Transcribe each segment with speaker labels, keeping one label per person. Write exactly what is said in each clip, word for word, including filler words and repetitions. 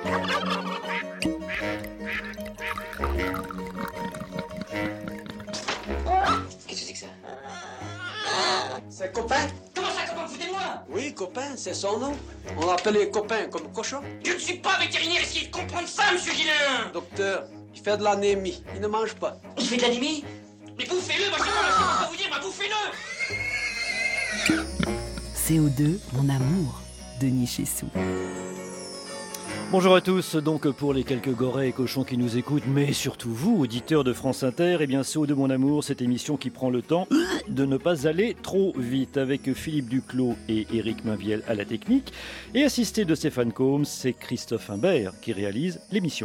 Speaker 1: Qu'est-ce que c'est que ça?
Speaker 2: C'est un copain?
Speaker 1: Comment ça, comment foutez-moi?
Speaker 2: Oui, copain, c'est son nom. On l'appelle les copains comme cochon.
Speaker 1: Je ne suis pas vétérinaire, essayez de comprendre ça, monsieur Gillain.
Speaker 2: Docteur, il fait de l'anémie. Il ne mange pas.
Speaker 1: Il fait de l'anémie? Mais bouffez-le, moi je sais pas, je sais pas quoi vous dire, moi bouffez-le.
Speaker 3: C O deux, mon amour, Denis Chessou.
Speaker 4: Bonjour à tous, donc pour les quelques gorées et cochons qui nous écoutent, mais surtout vous, auditeurs de France Inter, eh bien C O deux mon amour, cette émission qui prend le temps de ne pas aller trop vite, avec Philippe Duclos et Éric Mainviel à la technique, et assisté de Stéphane Combes, c'est Christophe Imbert qui réalise l'émission.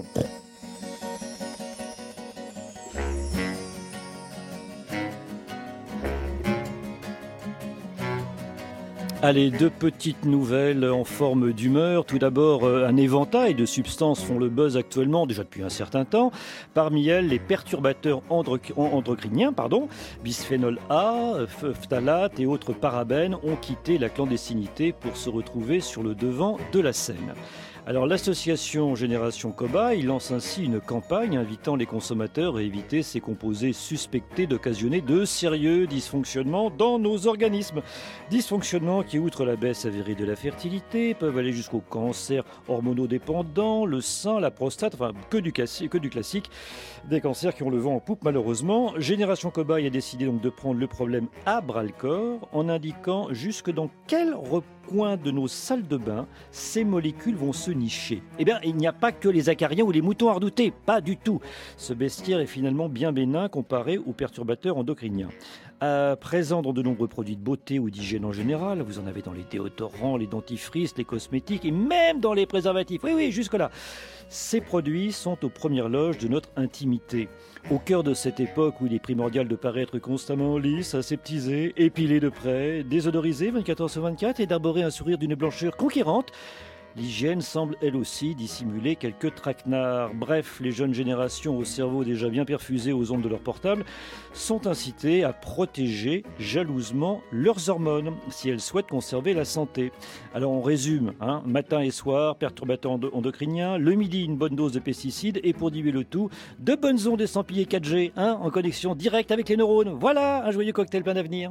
Speaker 4: Allez, deux petites nouvelles en forme d'humeur. Tout d'abord, un éventail de substances font le buzz actuellement, déjà depuis un certain temps. Parmi elles, les perturbateurs endocriniens, pardon, bisphénol A, phtalate et autres parabènes ont quitté la clandestinité pour se retrouver sur le devant de la scène. Alors l'association Génération Cobaye lance ainsi une campagne invitant les consommateurs à éviter ces composés suspectés d'occasionner de sérieux dysfonctionnements dans nos organismes. Dysfonctionnements qui, outre la baisse avérée de la fertilité, peuvent aller jusqu'au cancer hormonodépendant, le sein, la prostate, enfin que du, classique, que du classique, des cancers qui ont le vent en poupe malheureusement. Génération Cobaye a décidé donc de prendre le problème à bras-le-corps en indiquant jusque dans quel recoin de nos salles de bain ces molécules vont se nicher. Eh bien, il n'y a pas que les acariens ou les moutons à redouter, pas du tout. Ce bestiaire est finalement bien bénin comparé aux perturbateurs endocriniens. Euh, présent dans de nombreux produits de beauté ou d'hygiène en général, vous en avez dans les déodorants, les dentifrices, les cosmétiques et même dans les préservatifs. Oui, oui, jusque-là. Ces produits sont aux premières loges de notre intimité. Au cœur de cette époque où il est primordial de paraître constamment lisse, aseptisé, épilé de près, désodorisé vingt-quatre heures sur vingt-quatre et d'arborer un sourire d'une blancheur conquérante, l'hygiène semble elle aussi dissimuler quelques traquenards. Bref, les jeunes générations au cerveau déjà bien perfusé aux ondes de leur portable sont incitées à protéger jalousement leurs hormones si elles souhaitent conserver la santé. Alors on résume, hein, matin et soir, perturbateurs endocriniens, le midi une bonne dose de pesticides et pour diluer le tout, de bonnes ondes estampillées quatre G hein, en connexion directe avec les neurones. Voilà un joyeux cocktail plein d'avenir.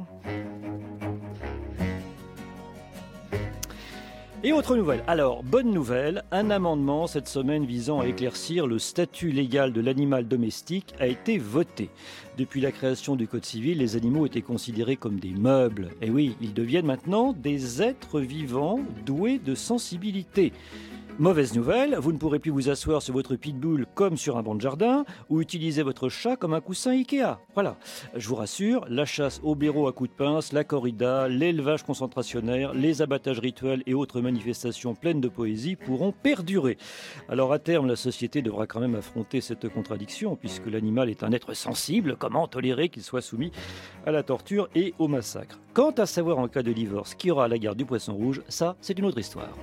Speaker 4: Et autre nouvelle, alors bonne nouvelle, un amendement cette semaine visant à éclaircir le statut légal de l'animal domestique a été voté. Depuis la création du Code civil, les animaux étaient considérés comme des meubles. Et oui, ils deviennent maintenant des êtres vivants doués de sensibilité. Mauvaise nouvelle, vous ne pourrez plus vous asseoir sur votre pitbull comme sur un banc de jardin ou utiliser votre chat comme un coussin Ikea. Voilà, je vous rassure, la chasse au blaireau à coups de pince, la corrida, l'élevage concentrationnaire, les abattages rituels et autres manifestations pleines de poésie pourront perdurer. Alors à terme, la société devra quand même affronter cette contradiction puisque l'animal est un être sensible, comment tolérer qu'il soit soumis à la torture et au massacre. Quant à savoir en cas de divorce qui aura la garde du poisson rouge, ça c'est une autre histoire.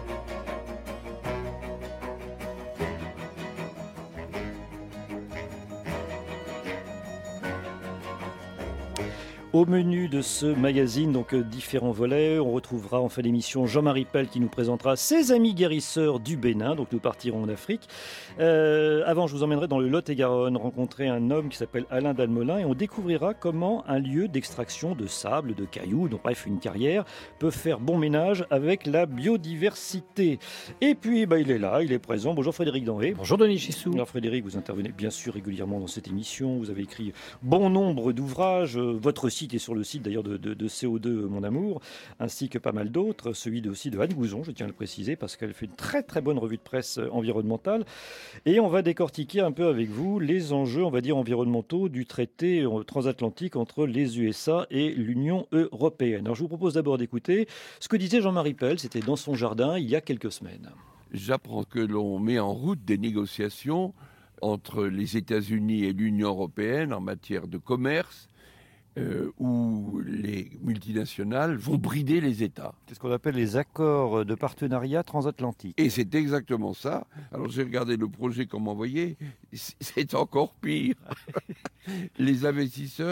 Speaker 4: Au menu de ce magazine, donc euh, différents volets, on retrouvera en fin d'émission Jean-Marie Pell qui nous présentera ses amis guérisseurs du Bénin, donc nous partirons en Afrique. Euh, avant, je vous emmènerai dans le Lot-et-Garonne rencontrer un homme qui s'appelle Alain Dalmolin et on découvrira comment un lieu d'extraction de sable, de cailloux, donc bref une carrière, peut faire bon ménage avec la biodiversité. Et puis bah, il est là, il est présent. Bonjour Frédéric Denré.
Speaker 5: Bonjour Denis Chessou.
Speaker 4: Alors Frédéric, vous intervenez bien sûr régulièrement dans cette émission, vous avez écrit bon nombre d'ouvrages, votre site est sur le site d'ailleurs de, de, de C O deux Mon Amour, ainsi que pas mal d'autres, celui de, aussi de Anne Gouzon, je tiens à le préciser, parce qu'elle fait une très très bonne revue de presse environnementale. Et on va décortiquer un peu avec vous les enjeux, on va dire, environnementaux du traité transatlantique entre les U S A et l'Union européenne. Alors je vous propose d'abord d'écouter ce que disait Jean-Marie Pell, c'était dans son jardin il y a quelques semaines.
Speaker 6: J'apprends que l'on met en route des négociations entre les États-Unis et l'Union européenne en matière de commerce, Euh, où les multinationales vont brider les États.
Speaker 4: C'est ce qu'on appelle les accords de partenariat transatlantique.
Speaker 6: Et c'est exactement ça. Alors j'ai regardé le projet qu'on m'a envoyé, c'est encore pire. Les investisseurs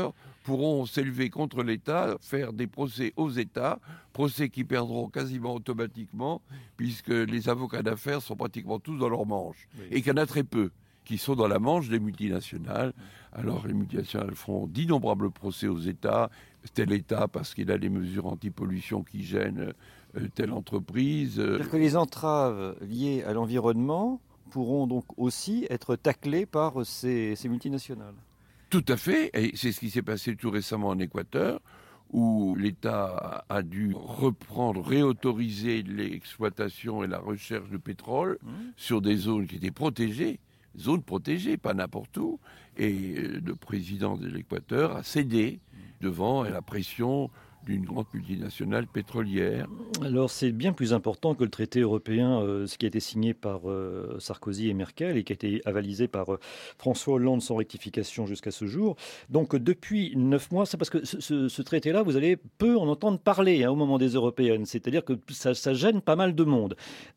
Speaker 6: pourront s'élever contre l'État, faire des procès aux États, procès qui perdront quasiment automatiquement, puisque les avocats d'affaires sont pratiquement tous dans leur manche, oui. Et qu'il y en a très peu qui sont dans la manche des multinationales. Alors les multinationales font d'innombrables procès aux États, tel État parce qu'il a des mesures anti-pollution qui gênent euh, telle entreprise.
Speaker 4: C'est-à-dire que les entraves liées à l'environnement pourront donc aussi être taclées par ces, ces multinationales.
Speaker 6: Tout à fait, et c'est ce qui s'est passé tout récemment en Équateur, où l'État a dû reprendre, réautoriser l'exploitation et la recherche de pétrole mmh. sur des zones qui étaient protégées, zones protégées, pas n'importe où, et le président de l'Équateur a cédé devant la pression d'une grande multinationale pétrolière.
Speaker 4: Alors c'est bien plus important que le traité européen, euh, ce qui a été signé par euh, Sarkozy et Merkel et qui a été avalisé par euh, François Hollande sans rectification jusqu'à ce jour. Donc depuis neuf mois, c'est parce que ce, ce, ce traité-là, vous allez peu en entendre parler hein, au moment des européennes. C'est-à-dire que ça, ça gêne pas mal de monde.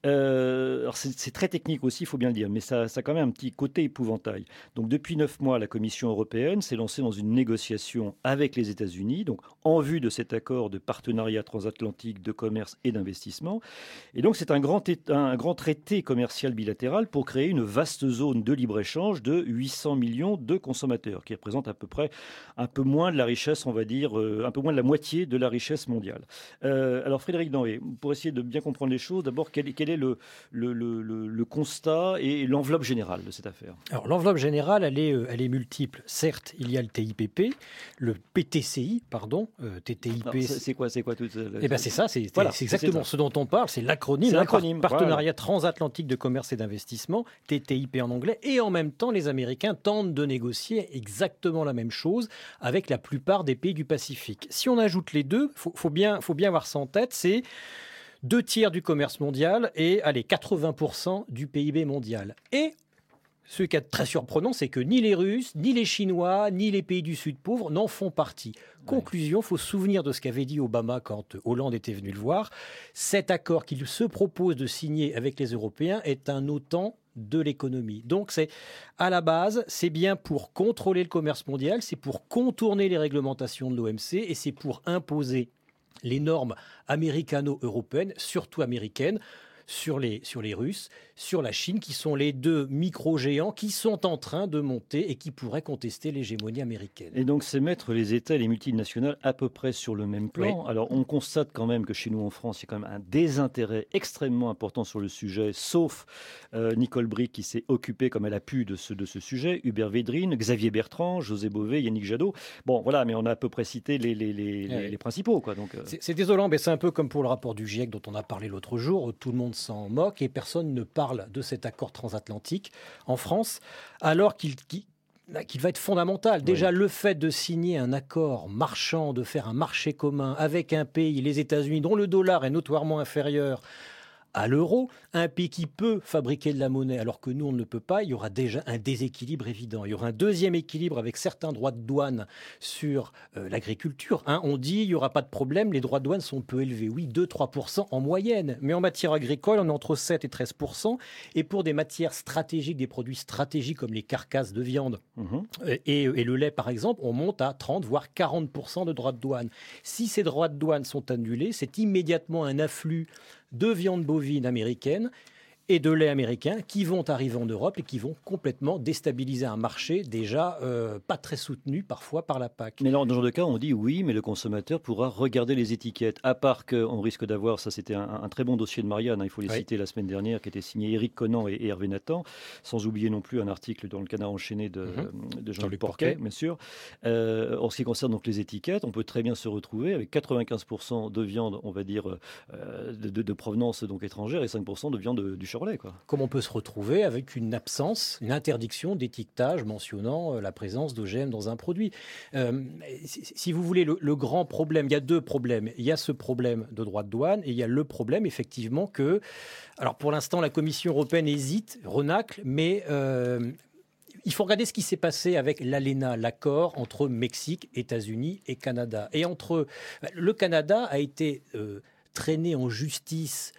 Speaker 4: Euh, alors c'est, c'est très technique aussi, il faut bien le dire, mais ça, ça a quand même un petit côté épouvantail. Donc depuis neuf mois, la Commission européenne s'est lancée dans une négociation avec les États-Unis, donc en vue de cet accord de partenariat transatlantique de commerce et d'investissement. Et donc, c'est un grand, un grand traité commercial bilatéral pour créer une vaste zone de libre-échange de huit cents millions de consommateurs, qui représente à peu près un peu moins de la richesse, on va dire, euh, un peu moins de la moitié de la richesse mondiale. Euh, alors, Frédéric Danvé, pour essayer de bien comprendre les choses, d'abord, quel, quel est le, le, le, le, le constat et l'enveloppe générale de cette affaire ?
Speaker 5: Alors, l'enveloppe générale, elle est, elle est multiple. Certes, il y a le T I P P, le P T C I, pardon, euh, T T I P.
Speaker 4: Alors, c'est, c'est quoi, c'est quoi tout ça ?
Speaker 5: Eh ben c'est ça, c'est, voilà, c'est exactement c'est ce dont on parle, c'est l'acronyme,
Speaker 4: c'est l'acronyme
Speaker 5: hein, Partenariat
Speaker 4: voilà.
Speaker 5: transatlantique de commerce et d'investissement, T T I P en anglais, et en même temps, les Américains tentent de négocier exactement la même chose avec la plupart des pays du Pacifique. Si on ajoute les deux, faut, faut bien, faut bien avoir ça en tête, c'est deux tiers du commerce mondial et allez quatre-vingts pour cent du P I B mondial. Et ce qui est très surprenant, c'est que ni les Russes, ni les Chinois, ni les pays du Sud pauvres n'en font partie. Conclusion, il faut se souvenir de ce qu'avait dit Obama quand Hollande était venu le voir. Cet accord qu'il se propose de signer avec les Européens est un OTAN de l'économie. Donc, c'est à la base, c'est bien pour contrôler le commerce mondial, c'est pour contourner les réglementations de l'O M C et c'est pour imposer les normes américano-européennes, surtout américaines, sur les, sur les Russes, sur la Chine, qui sont les deux micro-géants qui sont en train de monter et qui pourraient contester l'hégémonie américaine.
Speaker 4: Et donc, c'est mettre les États et les multinationales à peu près sur le même plan. Oui. Alors, on constate quand même que chez nous, en France, il y a quand même un désintérêt extrêmement important sur le sujet, sauf euh, Nicole Bricq qui s'est occupée comme elle a pu de ce, de ce sujet, Hubert Védrine, Xavier Bertrand, José Bové, Yannick Jadot. Bon, voilà, mais on a à peu près cité les, les, les, oui. les, les principaux. Quoi, donc, euh...
Speaker 5: c'est, c'est désolant, mais c'est un peu comme pour le rapport du GIEC dont on a parlé l'autre jour. Tout le monde s'en moque et personne ne parle de cet accord transatlantique en France, alors qu'il, qu'il, qu'il va être fondamental. Déjà, oui. le fait de signer un accord marchand, de faire un marché commun avec un pays, les États-Unis, dont le dollar est notoirement inférieur à l'euro, un pays qui peut fabriquer de la monnaie alors que nous on ne le peut pas, il y aura déjà un déséquilibre évident. Il y aura un deuxième équilibre avec certains droits de douane sur euh, l'agriculture. Hein, on dit il n'y aura pas de problème, les droits de douane sont peu élevés. Oui, deux à trois pour cent en moyenne. Mais en matière agricole, on est entre sept et treize pour cent. Et pour des matières stratégiques, des produits stratégiques comme les carcasses de viande mmh. et, et le lait par exemple, on monte à trente voire quarante pour cent de droits de douane. Si ces droits de douane sont annulés, c'est immédiatement un afflux de viande bovine américaine et de lait américain qui vont arriver en Europe et qui vont complètement déstabiliser un marché déjà euh, pas très soutenu parfois par la P A C.
Speaker 4: Mais alors, dans ce genre de cas, on dit oui, mais le consommateur pourra regarder les étiquettes. À part qu'on risque d'avoir, ça c'était un, un très bon dossier de Marianne, hein, il faut les oui. citer la semaine dernière, qui était signé Éric Conan et, et Hervé Nathan, sans oublier non plus un article dans le Canard enchaîné de, mm-hmm. de Jean-Luc Porquet, bien sûr. Euh, en ce qui concerne donc les étiquettes, on peut très bien se retrouver avec quatre-vingt-quinze pour cent de viande, on va dire, euh, de, de, de provenance donc étrangère et cinq pour cent de viande de, du Chevrolet. Quoi.
Speaker 5: Comme on peut se retrouver avec une absence, une interdiction d'étiquetage mentionnant la présence d'O G M dans un produit. Euh, si, si vous voulez, le, le grand problème, il y a deux problèmes. Il y a ce problème de droit de douane et il y a le problème, effectivement, que... Alors, pour l'instant, la Commission européenne hésite, renacle, mais... Euh, il faut regarder ce qui s'est passé avec l'A L E N A, l'accord entre Mexique, États-Unis et Canada. Et entre... Le Canada a été euh, traîné en justice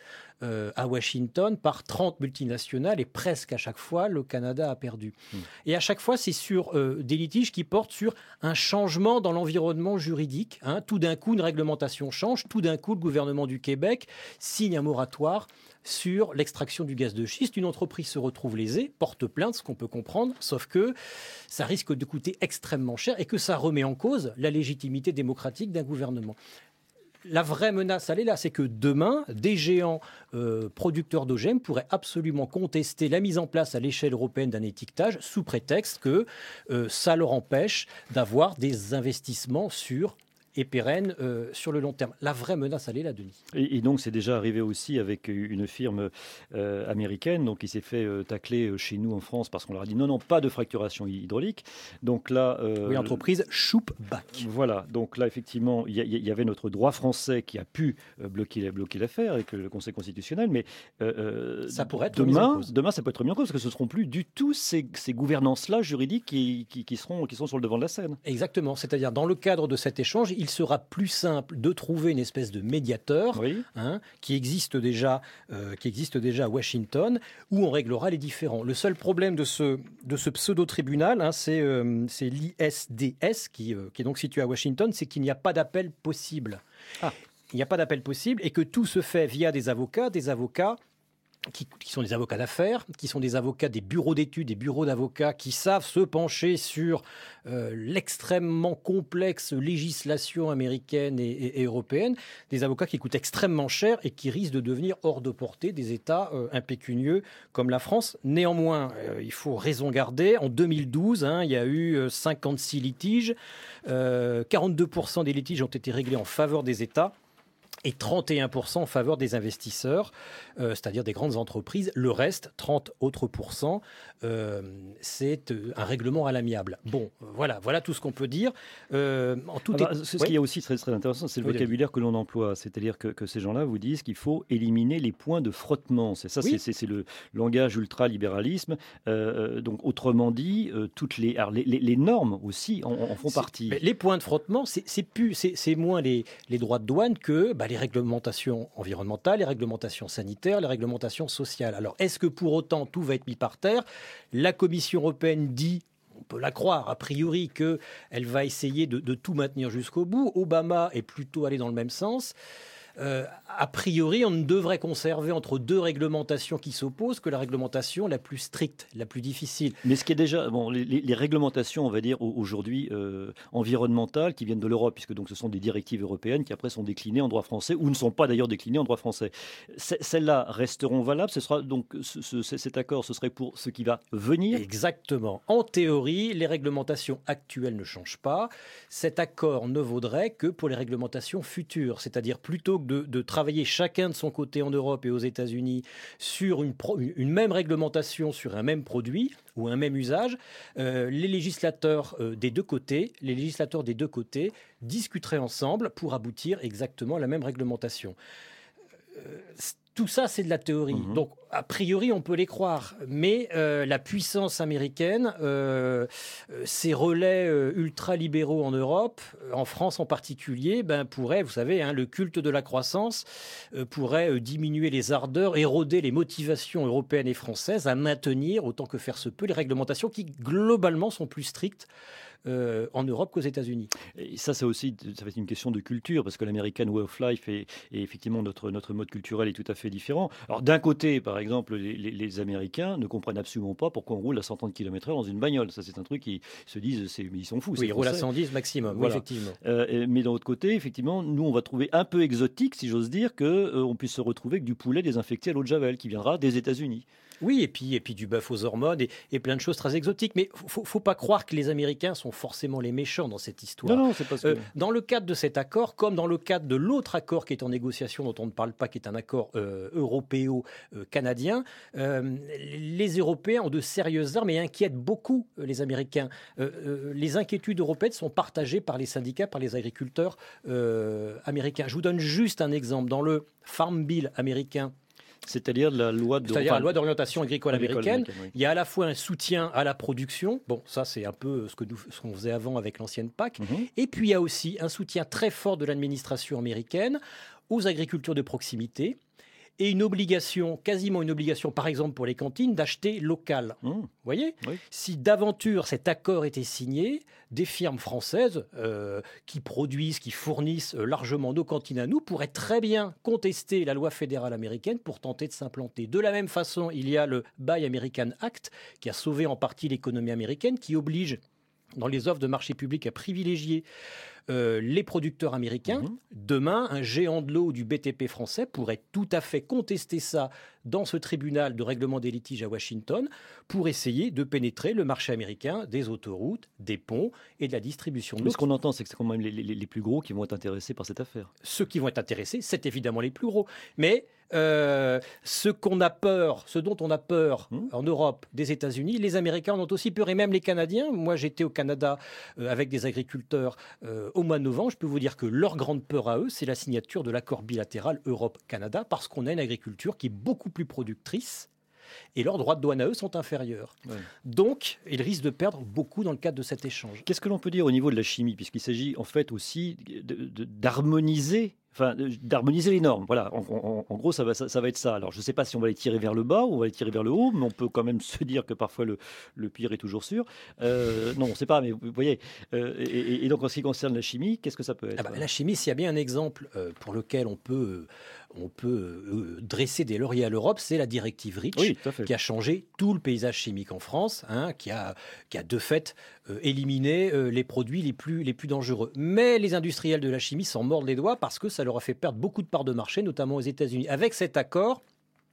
Speaker 5: euh, à Washington par trente multinationales et presque à chaque fois, le Canada a perdu. Mmh. Et à chaque fois, c'est sur euh, des litiges qui portent sur un changement dans l'environnement juridique. Hein. Tout d'un coup, une réglementation change. Tout d'un coup, le gouvernement du Québec signe un moratoire sur l'extraction du gaz de schiste. Une entreprise se retrouve lésée, porte plainte, ce qu'on peut comprendre, sauf que ça risque de coûter extrêmement cher et que ça remet en cause la légitimité démocratique d'un gouvernement. La vraie menace, elle est là, c'est que demain, des géants euh, producteurs d'O G M pourraient absolument contester la mise en place à l'échelle européenne d'un étiquetage sous prétexte que euh, ça leur empêche d'avoir des investissements sûrs et pérenne euh, sur le long terme. La vraie menace, elle est là, Denis.
Speaker 4: Et, et donc, c'est déjà arrivé aussi avec une firme euh, américaine donc, qui s'est fait euh, tacler chez nous en France parce qu'on leur a dit non, non, pas de fracturation hydraulique. Donc là... Euh,
Speaker 5: oui, l'entreprise Schuppbach.
Speaker 4: Voilà. Donc là, effectivement, il y, y, y avait notre droit français qui a pu euh, bloquer, bloquer l'affaire avec le Conseil constitutionnel, mais euh,
Speaker 5: ça pourrait être
Speaker 4: demain, demain, ça peut être remis en cause parce que ce ne seront plus du tout ces, ces gouvernances-là juridiques qui, qui, qui, seront, qui sont sur le devant de la scène.
Speaker 5: Exactement. C'est-à-dire, dans le cadre de cet échange, il sera plus simple de trouver une espèce de médiateur
Speaker 4: oui.
Speaker 5: hein, qui, existe déjà, euh, qui existe déjà à Washington, où on réglera les différends. Le seul problème de ce, de ce pseudo-tribunal, hein, c'est, euh, c'est l'I S D S, qui, euh, qui est donc situé à Washington, c'est qu'il n'y a pas d'appel possible.
Speaker 4: Ah.
Speaker 5: Il n'y a pas d'appel possible et que tout se fait via des avocats, des avocats Qui, qui sont des avocats d'affaires, qui sont des avocats des bureaux d'études, des bureaux d'avocats, qui savent se pencher sur euh, l'extrêmement complexe législation américaine et, et, et européenne, des avocats qui coûtent extrêmement cher et qui risquent de devenir hors de portée des États euh, impécunieux comme la France. Néanmoins, euh, il faut raison garder. En deux mille douze, hein, il y a eu cinquante-six litiges, euh, quarante-deux pour cent des litiges ont été réglés en faveur des États. Et trente et un pour cent en faveur des investisseurs, euh, c'est-à-dire des grandes entreprises. Le reste, trente autres pourcents, euh, c'est un règlement à l'amiable. Bon, voilà, voilà tout ce qu'on peut dire. Euh, en tout
Speaker 4: Alors,
Speaker 5: est...
Speaker 4: Ce
Speaker 5: ouais.
Speaker 4: qui est aussi très, très intéressant, c'est le
Speaker 5: oui,
Speaker 4: vocabulaire que l'on emploie. C'est-à-dire que, que ces gens-là vous disent qu'il faut éliminer les points de frottement. C'est ça,
Speaker 5: oui.
Speaker 4: c'est, c'est, c'est le langage ultra-libéralisme. Euh, donc, autrement dit, euh, toutes les, alors, les, les, les normes aussi en, en font
Speaker 5: c'est,
Speaker 4: partie.
Speaker 5: Les points de frottement, c'est, c'est, plus, c'est, c'est moins les, les droits de douane que bah, les réglementations environnementales, les réglementations sanitaires, les réglementations sociales. Alors, est-ce que pour autant tout va être mis par terre ? La Commission européenne dit, on peut la croire a priori, qu'elle va essayer de, de tout maintenir jusqu'au bout. Obama est plutôt allé dans le même sens. Euh, a priori, on ne devrait conserver entre deux réglementations qui s'opposent que la réglementation la plus stricte, la plus difficile.
Speaker 4: Mais ce qui est déjà, bon, les, les réglementations, on va dire aujourd'hui euh, environnementales, qui viennent de l'Europe, puisque donc ce sont des directives européennes qui après sont déclinées en droit français ou ne sont pas d'ailleurs déclinées en droit français. C- celles-là resteront valables. Ce sera donc ce, ce, cet accord, ce serait pour ce qui va venir.
Speaker 5: Exactement. En théorie, les réglementations actuelles ne changent pas. Cet accord ne vaudrait que pour les réglementations futures, c'est-à-dire plutôt que de, de travailler chacun de son côté en Europe et aux États-Unis sur une, pro, une même réglementation sur un même produit ou un même usage, euh, les législateurs euh, des deux côtés, les législateurs des deux côtés discuteraient ensemble pour aboutir exactement à la même réglementation. Euh, Tout ça, c'est de la théorie. Mmh. Donc, a priori, on peut les croire. Mais euh, la puissance américaine, euh, ces relais euh, ultra-libéraux en Europe, en France en particulier, ben, pourraient, vous savez, hein, le culte de la croissance euh, pourrait euh, diminuer les ardeurs, éroder les motivations européennes et françaises à maintenir, autant que faire se peut, les réglementations qui, globalement, sont plus strictes Euh, en Europe qu'aux États-Unis.
Speaker 4: Et ça, c'est aussi, ça va être une question de culture, parce que l'American Way of Life et, et effectivement notre, notre mode culturel est tout à fait différent. Alors d'un côté, par exemple, les, les, les Américains ne comprennent absolument pas pourquoi on roule à cent trente kilomètres heure dans une bagnole. Ça, c'est un truc qu'ils se disent, c'est, ils sont fous.
Speaker 5: Oui, ils roulent à cent dix maximum,
Speaker 4: voilà.
Speaker 5: Oui, effectivement.
Speaker 4: Euh, mais d'un autre côté, effectivement, nous, on va trouver un peu exotique, si j'ose dire, qu'on euh, puisse se retrouver avec du poulet désinfecté à l'eau de Javel, qui viendra des États-Unis.
Speaker 5: Oui, et puis, et puis du bœuf aux hormones et, et plein de choses très exotiques. Mais il ne faut pas croire que les Américains sont forcément les méchants dans cette histoire.
Speaker 4: Non, non, c'est pas ça.
Speaker 5: Euh, dans le cadre de cet accord, comme dans le cadre de l'autre accord qui est en négociation, dont on ne parle pas, qui est un accord euh, européo-canadien, euh, les Européens ont de sérieuses armes et inquiètent beaucoup euh, les Américains. Euh, euh, les inquiétudes européennes sont partagées par les syndicats, par les agriculteurs euh, américains. Je vous donne juste un exemple. Dans le Farm Bill américain,
Speaker 4: C'est-à-dire la loi de...
Speaker 5: C'est-à-dire la loi d'orientation agricole,
Speaker 4: agricole
Speaker 5: américaine.
Speaker 4: américaine, oui.
Speaker 5: Il y a à la fois un soutien à la production. Bon, ça, c'est un peu ce que nous, ce qu'on faisait avant avec l'ancienne P A C.
Speaker 4: Mm-hmm.
Speaker 5: Et puis, il y a aussi un soutien très fort de l'administration américaine aux agricultures de proximité et une obligation, quasiment une obligation, par exemple pour les cantines, d'acheter local.
Speaker 4: Mmh.
Speaker 5: Vous voyez ?
Speaker 4: Oui.
Speaker 5: Si d'aventure cet accord était signé, des firmes françaises euh, qui produisent, qui fournissent euh, largement nos cantines à nous pourraient très bien contester la loi fédérale américaine pour tenter de s'implanter. De la même façon, il y a le Buy American Act qui a sauvé en partie l'économie américaine, qui oblige dans les offres de marché public à privilégier euh, les producteurs américains. Mmh. Demain, un géant de l'eau du B T P français pourrait tout à fait contester ça dans ce tribunal de règlement des litiges à Washington pour essayer de pénétrer le marché américain des autoroutes, des ponts et de la distribution de l'eau.
Speaker 4: Mais ce qu'on entend, c'est que c'est quand même les, les, les plus gros qui vont être intéressés par cette affaire.
Speaker 5: Ceux qui vont être intéressés, c'est évidemment les plus gros. Mais euh, ce qu'on a peur, ce dont on a peur mmh. en Europe, des États-Unis, les Américains en ont aussi peur, et même les Canadiens. Moi, j'étais au Canada euh, avec des agriculteurs euh, au mois de novembre. Je peux vous dire que leur grande peur à eux, c'est la signature de l'accord bilatéral Europe-Canada, parce qu'on a une agriculture qui est beaucoup plus productrice et leurs droits de douane à eux sont inférieurs. Ouais. Donc, ils risquent de perdre beaucoup dans le cadre de cet échange.
Speaker 4: Qu'est-ce que l'on peut dire au niveau de la chimie, puisqu'il s'agit en fait aussi de, de, d'harmoniser Enfin, d'harmoniser les normes. Voilà, en, en, en gros, ça va, ça, ça va être ça. Alors, je ne sais pas si on va les tirer vers le bas ou on va les tirer vers le haut, mais on peut quand même se dire que parfois le, le pire est toujours sûr. Euh, non, on ne sait pas, mais vous voyez. Euh, et, et donc, en ce qui concerne la chimie, qu'est-ce que ça peut être ?
Speaker 5: ah bah, La chimie, s'il y a bien un exemple euh, pour lequel on peut, on peut euh, dresser des lauriers à l'Europe, c'est la directive REACH,
Speaker 4: oui, qui
Speaker 5: a changé tout le paysage chimique en France, hein, qui, a, qui a de fait euh, éliminé euh, les produits les plus, les plus dangereux. Mais les industriels de la chimie s'en mordent les doigts parce que ça leur a fait perdre beaucoup de parts de marché, notamment aux États-Unis. Avec cet accord,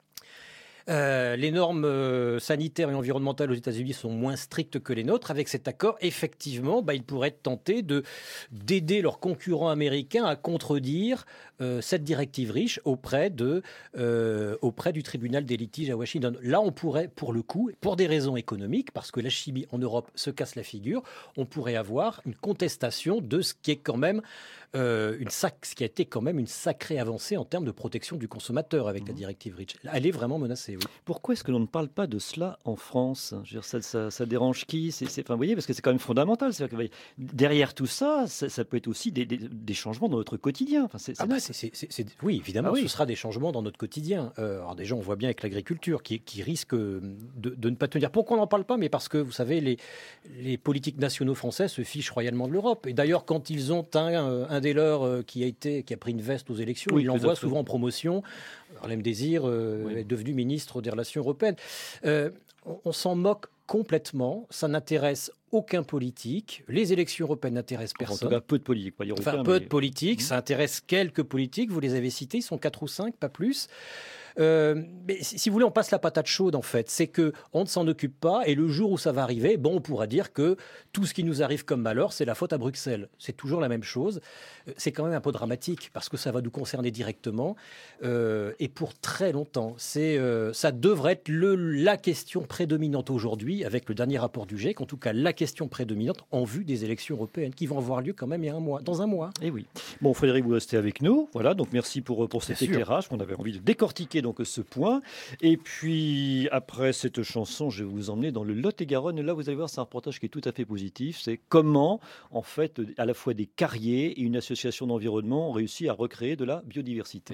Speaker 5: euh, les normes euh, sanitaires et environnementales aux États-Unis sont moins strictes que les nôtres. Avec cet accord, effectivement, bah, ils pourraient tenter de, d'aider leurs concurrents américains à contredire euh, cette directive REACH auprès, de, euh, auprès du tribunal des litiges à Washington. Là, on pourrait, pour le coup, pour des raisons économiques, parce que la chimie en Europe se casse la figure, on pourrait avoir une contestation de ce qui est quand même Euh, une sac, ce qui a été quand même une sacrée avancée en termes de protection du consommateur avec mmh. la directive REACH. Elle est vraiment menacée, oui.
Speaker 4: Pourquoi est-ce que l'on ne parle pas de cela en France ? Je veux dire, ça, ça, ça dérange qui ? c'est, c'est, enfin, vous voyez, parce que c'est quand même fondamental. C'est que, voyez, derrière tout ça, ça, ça peut être aussi des, des, des changements dans notre quotidien. Enfin, c'est, c'est
Speaker 5: ah bah c'est, c'est, c'est, c'est, oui, évidemment, ah oui. ce sera des changements dans notre quotidien. Euh, alors déjà, on voit bien avec l'agriculture qui, qui risque de, de ne pas tenir. Pourquoi on n'en parle pas ? Mais parce que, vous savez, les, les politiques nationaux français se fichent royalement de l'Europe. Et d'ailleurs, quand ils ont un, un des leurs euh, qui a été, qui a pris une veste aux élections, oui, il l'envoie souvent en promotion. Harlem Désir euh, oui. est devenu ministre des Relations européennes. Euh, on, on s'en moque complètement. Ça n'intéresse aucun politique. Les élections européennes n'intéressent personne.
Speaker 4: En tout cas, peu de politiques. Pas
Speaker 5: enfin,
Speaker 4: européens,
Speaker 5: peu
Speaker 4: mais...
Speaker 5: de politiques. Mmh. Ça intéresse quelques politiques. Vous les avez cités. Ils sont quatre ou cinq, pas plus. Euh, mais si vous voulez, on passe la patate chaude en fait. C'est que on ne s'en occupe pas et le jour où ça va arriver, bon, on pourra dire que tout ce qui nous arrive comme malheur, c'est la faute à Bruxelles. C'est toujours la même chose. C'est quand même un peu dramatique parce que ça va nous concerner directement euh, et pour très longtemps. C'est, euh, ça devrait être le, la question prédominante aujourd'hui avec le dernier rapport du G E C. En tout cas, la question prédominante en vue des élections européennes qui vont avoir lieu quand même il y a un mois, dans un mois.
Speaker 4: Et oui. Bon, Frédéric, vous restez avec nous. Voilà. Donc merci pour pour cet Bien éclairage sûr. qu'on avait envie de décortiquer. Donc ce point. Et puis après cette chanson, je vais vous emmener dans le Lot-et-Garonne. Et là, vous allez voir, c'est un reportage qui est tout à fait positif. C'est comment, en fait, à la fois des carriers et une association d'environnement ont réussi à recréer de la biodiversité.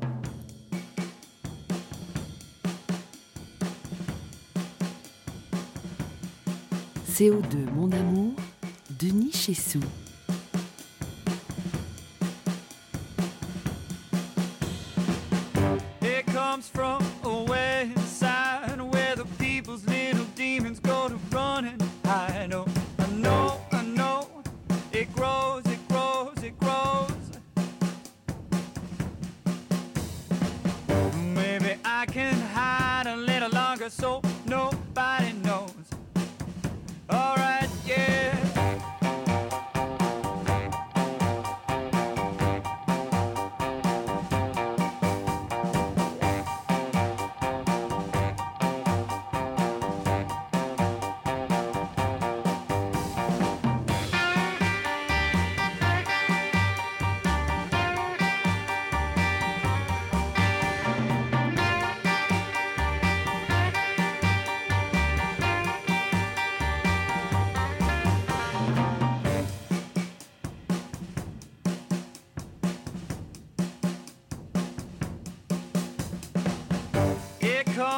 Speaker 3: C O deux, mon amour, Denis Chessou.
Speaker 7: From a west side where the people's little demons go to run and hide. Oh, I know, I know, it grows, it grows, it grows. Maybe I can hide a little longer so nobody knows. All right, yeah.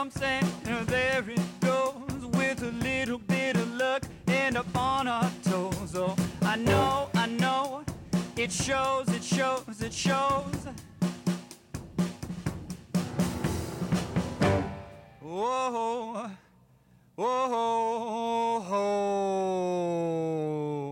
Speaker 7: jumps and there it goes with a little bit of luck and up on our toes. Oh, I know, I know, it shows, it shows, it shows. Whoa, whoa, whoa.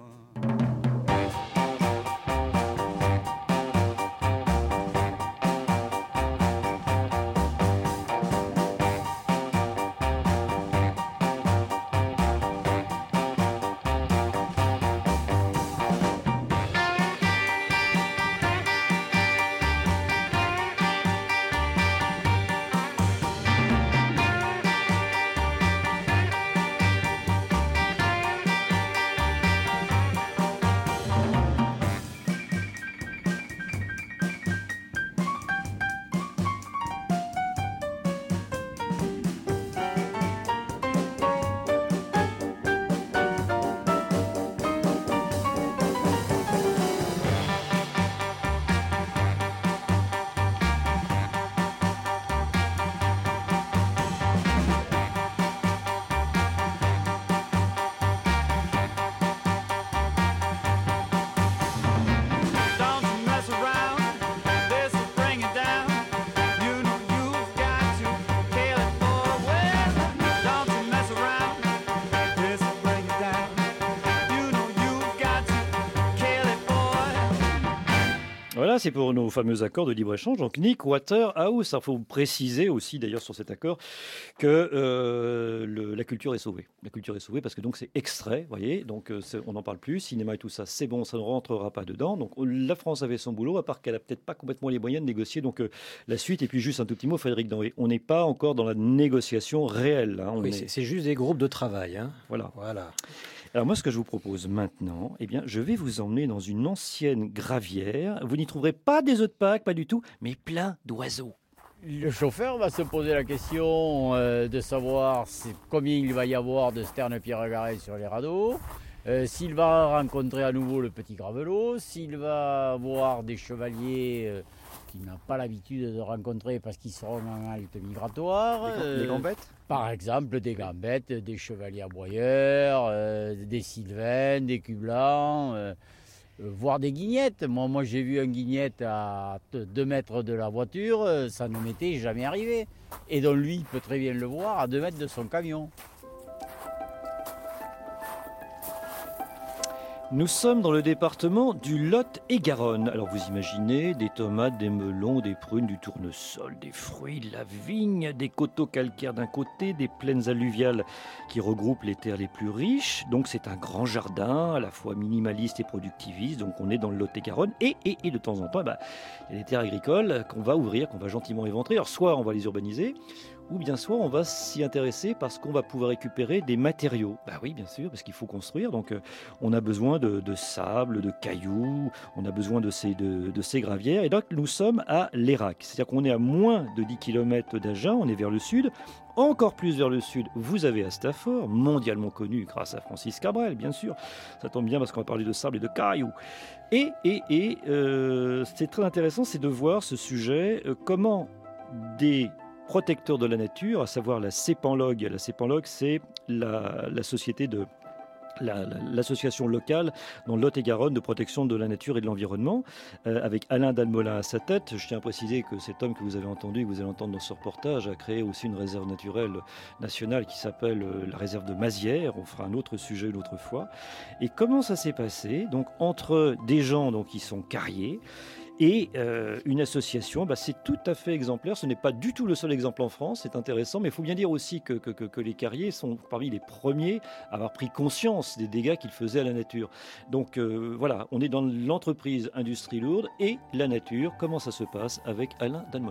Speaker 4: Voilà, c'est pour nos fameux accords de libre-échange. Donc, Nick Waterhouse, il faut préciser aussi d'ailleurs sur cet accord que euh, le, la culture est sauvée. La culture est sauvée parce que donc c'est extrait, vous voyez, donc euh, on n'en parle plus, cinéma et tout ça, c'est bon, ça ne rentrera pas dedans. Donc la France avait son boulot, à part qu'elle n'a peut-être pas complètement les moyens de négocier donc euh, la suite. Et puis juste un tout petit mot, Frédéric Denré, on n'est pas encore dans la négociation réelle. Hein, on
Speaker 5: oui,
Speaker 4: est...
Speaker 5: c'est, c'est juste des groupes de travail. Hein.
Speaker 4: Voilà.
Speaker 5: voilà.
Speaker 4: Alors moi, ce que je vous propose maintenant, eh bien, je vais vous emmener dans une ancienne gravière. Vous n'y trouverez pas des œufs de Pâques, pas du tout, mais plein d'oiseaux.
Speaker 8: Le chauffeur va se poser la question euh, de savoir combien il va y avoir de sternes pierre-garelles sur les radeaux, euh, s'il va rencontrer à nouveau le petit gravelot, s'il va voir des chevaliers euh, qu'il n'a pas l'habitude de rencontrer parce qu'ils seront en halte migratoire.
Speaker 4: Des, euh, des gambettes
Speaker 8: Par exemple, des gambettes, des chevaliers aboyeurs, euh, des sylvains, des culs blancs. Euh, Euh, voir des guignettes. Moi, moi j'ai vu un guignette à deux mètres de la voiture, euh, ça ne m'était jamais arrivé. Et donc lui, il peut très bien le voir à deux mètres de son camion.
Speaker 4: Nous sommes dans le département du Lot-et-Garonne. Alors vous imaginez des tomates, des melons, des prunes, du tournesol, des fruits, de la vigne, des coteaux calcaires d'un côté, des plaines alluviales qui regroupent les terres les plus riches. Donc c'est un grand jardin à la fois minimaliste et productiviste. Donc on est dans le Lot-et-Garonne et, et, et de temps en temps, bah, il y a des terres agricoles qu'on va ouvrir, qu'on va gentiment éventrer. Alors soit on va les urbaniser, ou bien soit on va s'y intéresser parce qu'on va pouvoir récupérer des matériaux. Bah oui, bien sûr, parce qu'il faut construire. Donc euh, on a besoin de, de sable, de cailloux, on a besoin de ces, de, de ces gravières. Et donc nous sommes à Lérac. C'est-à-dire qu'on est à moins de dix kilomètres d'Agen, on est vers le sud. Encore plus vers le sud, vous avez Astafort, mondialement connu grâce à Francis Cabrel, bien sûr. Ça tombe bien parce qu'on va parler de sable et de cailloux. Et, et, et euh, c'est très intéressant, c'est de voir ce sujet, euh, comment des protecteurs de la nature, à savoir la Sépanlog. La Sépanlog, c'est la, la société de La, la, l'association locale dans le Lot-et-Garonne de protection de la nature et de l'environnement, euh, avec Alain Dalmolin à sa tête. Je tiens à préciser que cet homme que vous avez entendu, que vous allez entendre dans ce reportage, a créé aussi une réserve naturelle nationale qui s'appelle euh, la réserve de Mazières. On fera un autre sujet une autre fois. Et comment ça s'est passé ? Donc entre des gens donc, qui sont carriers, et euh, une association, bah, c'est tout à fait exemplaire. Ce n'est pas du tout le seul exemple en France, c'est intéressant, mais il faut bien dire aussi que, que, que, que les carriers sont parmi les premiers à avoir pris conscience des dégâts qu'ils faisaient à la nature. Donc euh, voilà, on est dans l'entreprise industrie lourde et la nature. Comment ça se passe avec Alain Dalmolin ?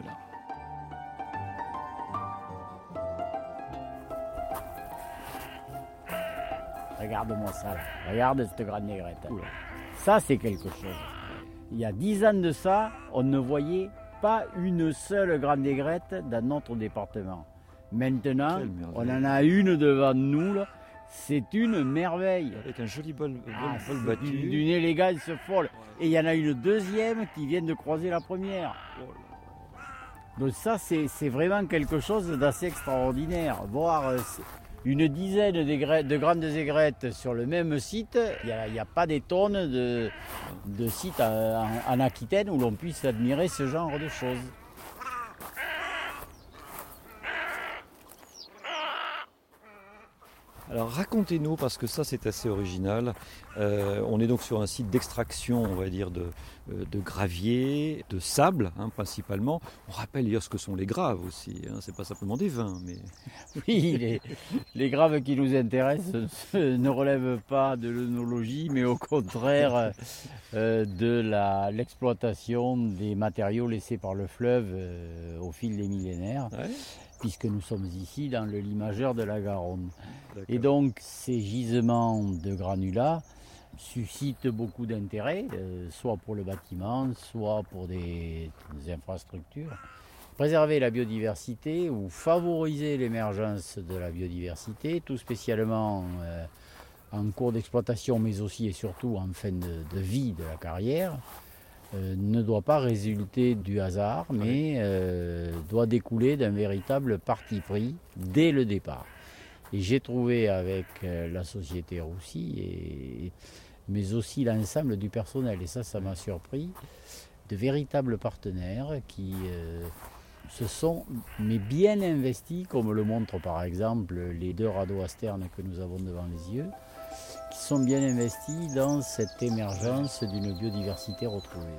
Speaker 8: Regarde-moi ça, là. Regarde cette grande négrette. Ça, c'est quelque chose. Il y a dix ans de ça, on ne voyait pas une seule grande négrette dans notre département. Maintenant, on en a une devant nous, là. C'est une merveille.
Speaker 4: Avec un joli bol, bol,
Speaker 8: ah,
Speaker 4: bol battu.
Speaker 8: D'une, d'une élégance folle. Et il y en a une deuxième qui vient de croiser la première. Donc ça, c'est, c'est vraiment quelque chose d'assez extraordinaire. Voir euh, une dizaine de, gra- de grandes aigrettes sur le même site, il n'y a, a pas des tonnes de, de sites en, en Aquitaine où l'on puisse admirer ce genre de choses.
Speaker 4: Alors racontez-nous, parce que ça c'est assez original, euh, on est donc sur un site d'extraction, on va dire, de, euh, de gravier, de sable hein, principalement. On rappelle d'ailleurs ce que sont les graves aussi, hein, c'est pas simplement des vins. Mais...
Speaker 8: Oui, les, les graves qui nous intéressent ne relèvent pas de l'œnologie, mais au contraire euh, de la, l'exploitation des matériaux laissés par le fleuve euh, au fil des millénaires. Ouais. Puisque nous sommes ici dans le lit majeur de la Garonne. D'accord. Et donc ces gisements de granulats suscitent beaucoup d'intérêt, euh, soit pour le bâtiment, soit pour des, des infrastructures. Préserver la biodiversité ou favoriser l'émergence de la biodiversité, tout spécialement euh, en cours d'exploitation, mais aussi et surtout en fin de, de vie de la carrière, Euh, ne doit pas résulter du hasard, mais euh, doit découler d'un véritable parti pris dès le départ. Et j'ai trouvé avec euh, la société Roussy, et, mais aussi l'ensemble du personnel, et ça, ça m'a surpris, de véritables partenaires qui euh, se sont mais bien investis, comme le montrent par exemple les deux radeaux Asterne que nous avons devant les yeux, qui sont bien investis dans cette émergence d'une biodiversité retrouvée.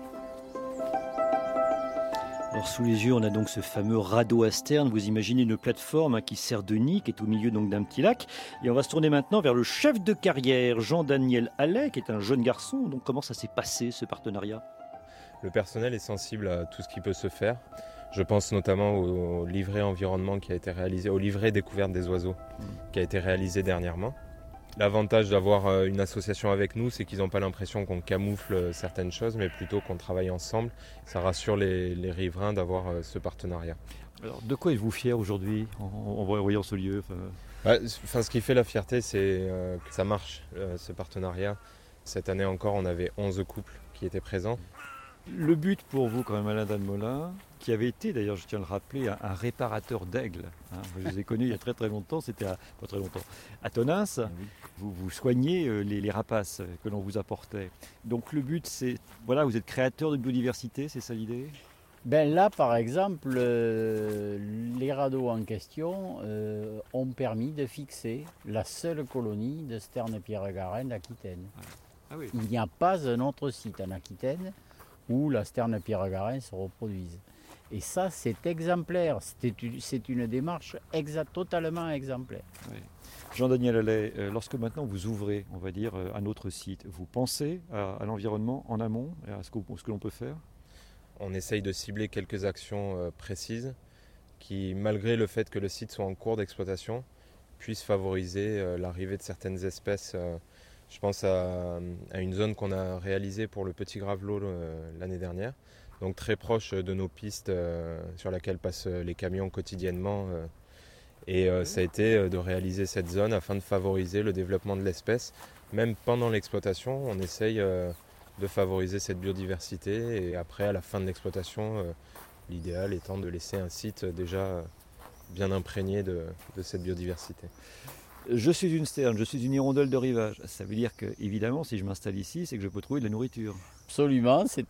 Speaker 4: Alors sous les yeux, on a donc ce fameux radeau Asterne. Vous imaginez une plateforme hein, qui sert de nid, qui est au milieu donc d'un petit lac. Et on va se tourner maintenant vers le chef de carrière, Jean-Daniel Allais, qui est un jeune garçon. Donc comment ça s'est passé, ce partenariat ?
Speaker 9: Le personnel est sensible à tout ce qui peut se faire. Je pense notamment au livret environnement qui a été réalisé, au livret découverte des oiseaux mmh. qui a été réalisé dernièrement. L'avantage d'avoir une association avec nous, c'est qu'ils n'ont pas l'impression qu'on camoufle certaines choses, mais plutôt qu'on travaille ensemble. Ça rassure les, les riverains d'avoir ce partenariat.
Speaker 4: Alors, de quoi êtes-vous fier aujourd'hui en, en voyant ce lieu enfin...
Speaker 9: Bah, enfin, ce qui fait la fierté, c'est euh, que ça marche, euh, ce partenariat. Cette année encore, on avait onze couples qui étaient présents.
Speaker 4: Le but pour vous, quand même, Alain Dannemolin, qui avait été, d'ailleurs, je tiens à le rappeler, un, un réparateur d'aigles. Hein. Je les ai connus il y a très très longtemps, c'était à, pas très longtemps, à Tonins. Oui. Vous, vous soignez euh, les, les rapaces que l'on vous apportait. Donc le but, c'est, voilà, vous êtes créateur de biodiversité, c'est ça l'idée ?
Speaker 8: Ben là, par exemple, euh, les radeaux en question euh, ont permis de fixer la seule colonie de Sterne-Pierre-Garin d'Aquitaine. Ah oui. Il n'y a pas un autre site en Aquitaine où la Sterne-Pierre-Garin se reproduise. Et ça, c'est exemplaire. C'est une, c'est une démarche exa- totalement exemplaire.
Speaker 4: Oui. Jean-Daniel Allais, euh, lorsque maintenant vous ouvrez, on va dire, euh, un autre site, vous pensez à, à l'environnement en amont et à ce que, ce que l'on peut faire ?
Speaker 9: On essaye de cibler quelques actions euh, précises qui, malgré le fait que le site soit en cours d'exploitation, puissent favoriser euh, l'arrivée de certaines espèces. Euh, je pense à, à une zone qu'on a réalisée pour le petit gravelot euh, l'année dernière, donc très proche de nos pistes euh, sur laquelle passent les camions quotidiennement. Euh, et euh, ça a été de réaliser cette zone afin de favoriser le développement de l'espèce. Même pendant l'exploitation, on essaye euh, de favoriser cette biodiversité, et après, à la fin de l'exploitation, euh, l'idéal étant de laisser un site déjà bien imprégné de, de cette biodiversité.
Speaker 4: Je suis une sterne, je suis une hirondelle de rivage. Ça veut dire que, évidemment, si je m'installe ici, c'est que je peux trouver de la nourriture.
Speaker 8: Absolument. C'est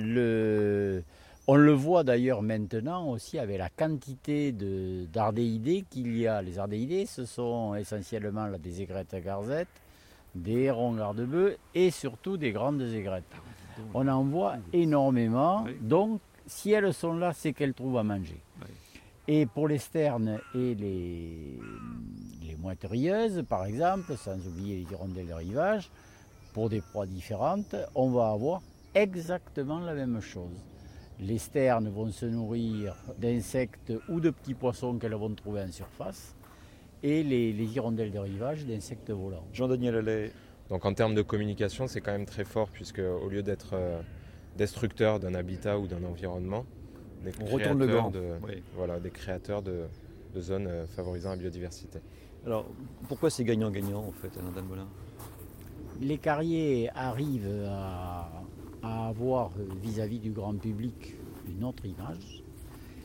Speaker 8: le... On le voit d'ailleurs maintenant aussi avec la quantité de, d'ardéidés qu'il y a. Les ardéidés, ce sont essentiellement là, des aigrettes garzettes, des hérons garde-bœufs et surtout des grandes aigrettes. On en voit énormément. Oui. Donc, si elles sont là, c'est qu'elles trouvent à manger. Oui. Et pour les sternes et les, les mouettes rieuses, par exemple, sans oublier les hirondelles de rivage, pour des proies différentes, on va avoir exactement la même chose. Les sternes vont se nourrir d'insectes ou de petits poissons qu'elles vont trouver en surface, et les, les hirondelles de rivage d'insectes volants.
Speaker 4: Jean-Daniel Allais.
Speaker 9: Donc en termes de communication, c'est quand même très fort, puisque au lieu d'être euh, destructeur d'un habitat ou d'un environnement, des
Speaker 4: On retourne le gant.
Speaker 9: De,
Speaker 4: oui.
Speaker 9: Voilà, des créateurs de, de zones euh, favorisant la biodiversité.
Speaker 4: Alors, pourquoi c'est gagnant-gagnant, en fait, Alain Dannemolin ?
Speaker 8: Les carriers arrivent à, à avoir vis-à-vis du grand public une autre image,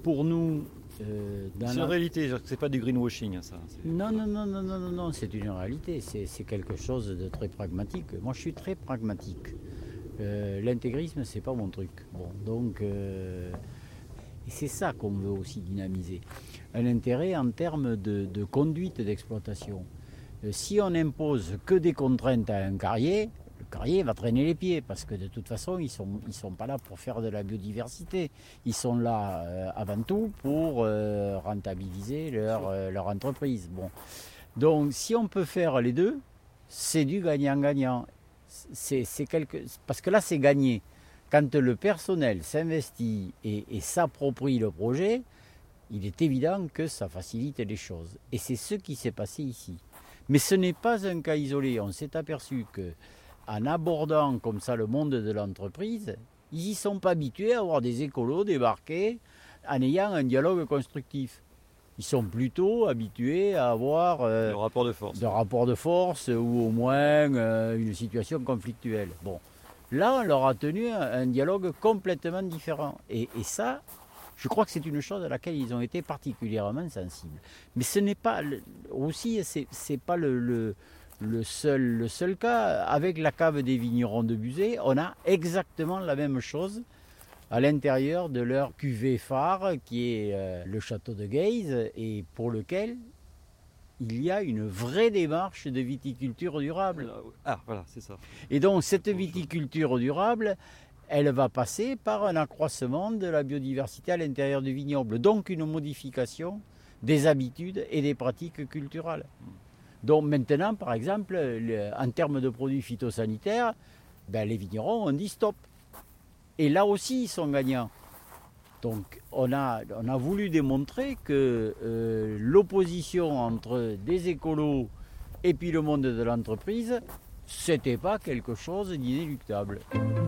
Speaker 8: pour nous, euh, dans
Speaker 4: C'est
Speaker 8: la...
Speaker 4: une réalité, c'est pas du greenwashing, hein, ça. C'est...
Speaker 8: Non, non, non, non, non, non, non, c'est une réalité, c'est, c'est quelque chose de très pragmatique. Moi, je suis très pragmatique. Euh, l'intégrisme, c'est pas mon truc. Bon, donc, euh, et c'est ça qu'on veut aussi dynamiser. Un intérêt en termes de, de conduite d'exploitation. Euh, si on impose que des contraintes à un carrier, le carrier va traîner les pieds parce que de toute façon, ils sont, ils sont pas là pour faire de la biodiversité. Ils sont là euh, avant tout pour euh, rentabiliser leur, euh, leur entreprise. Bon. Donc, si on peut faire les deux, c'est du gagnant-gagnant. C'est, c'est quelque... Parce que là, c'est gagné. Quand le personnel s'investit et, et s'approprie le projet, il est évident que ça facilite les choses. Et c'est ce qui s'est passé ici. Mais ce n'est pas un cas isolé. On s'est aperçu qu'en abordant comme ça le monde de l'entreprise, ils n'y sont pas habitués à avoir des écolos débarquer en ayant un dialogue constructif. Ils sont plutôt habitués à avoir euh,
Speaker 4: le rapport de force.
Speaker 8: de rapport de force ou au moins euh, une situation conflictuelle. Bon, là, on leur a tenu un, un dialogue complètement différent. Et, et ça, je crois que c'est une chose à laquelle ils ont été particulièrement sensibles. Mais ce n'est pas le, aussi, c'est, c'est pas le, le, le, seul, le seul cas. Avec la cave des vignerons de Buzet, on a exactement la même chose à l'intérieur de leur cuvée phare qui est euh, le château de Guise et pour lequel il y a une vraie démarche de viticulture durable.
Speaker 4: Ah voilà, c'est ça.
Speaker 8: Et donc cette viticulture durable, elle va passer par un accroissement de la biodiversité à l'intérieur du vignoble, donc une modification des habitudes et des pratiques culturelles. Donc maintenant, par exemple, le, en termes de produits phytosanitaires, ben, les vignerons ont dit stop. Et là aussi, ils sont gagnants. Donc, on a, on a voulu démontrer que euh, l'opposition entre des écolos et puis le monde de l'entreprise, c'était pas quelque chose d'inéluctable.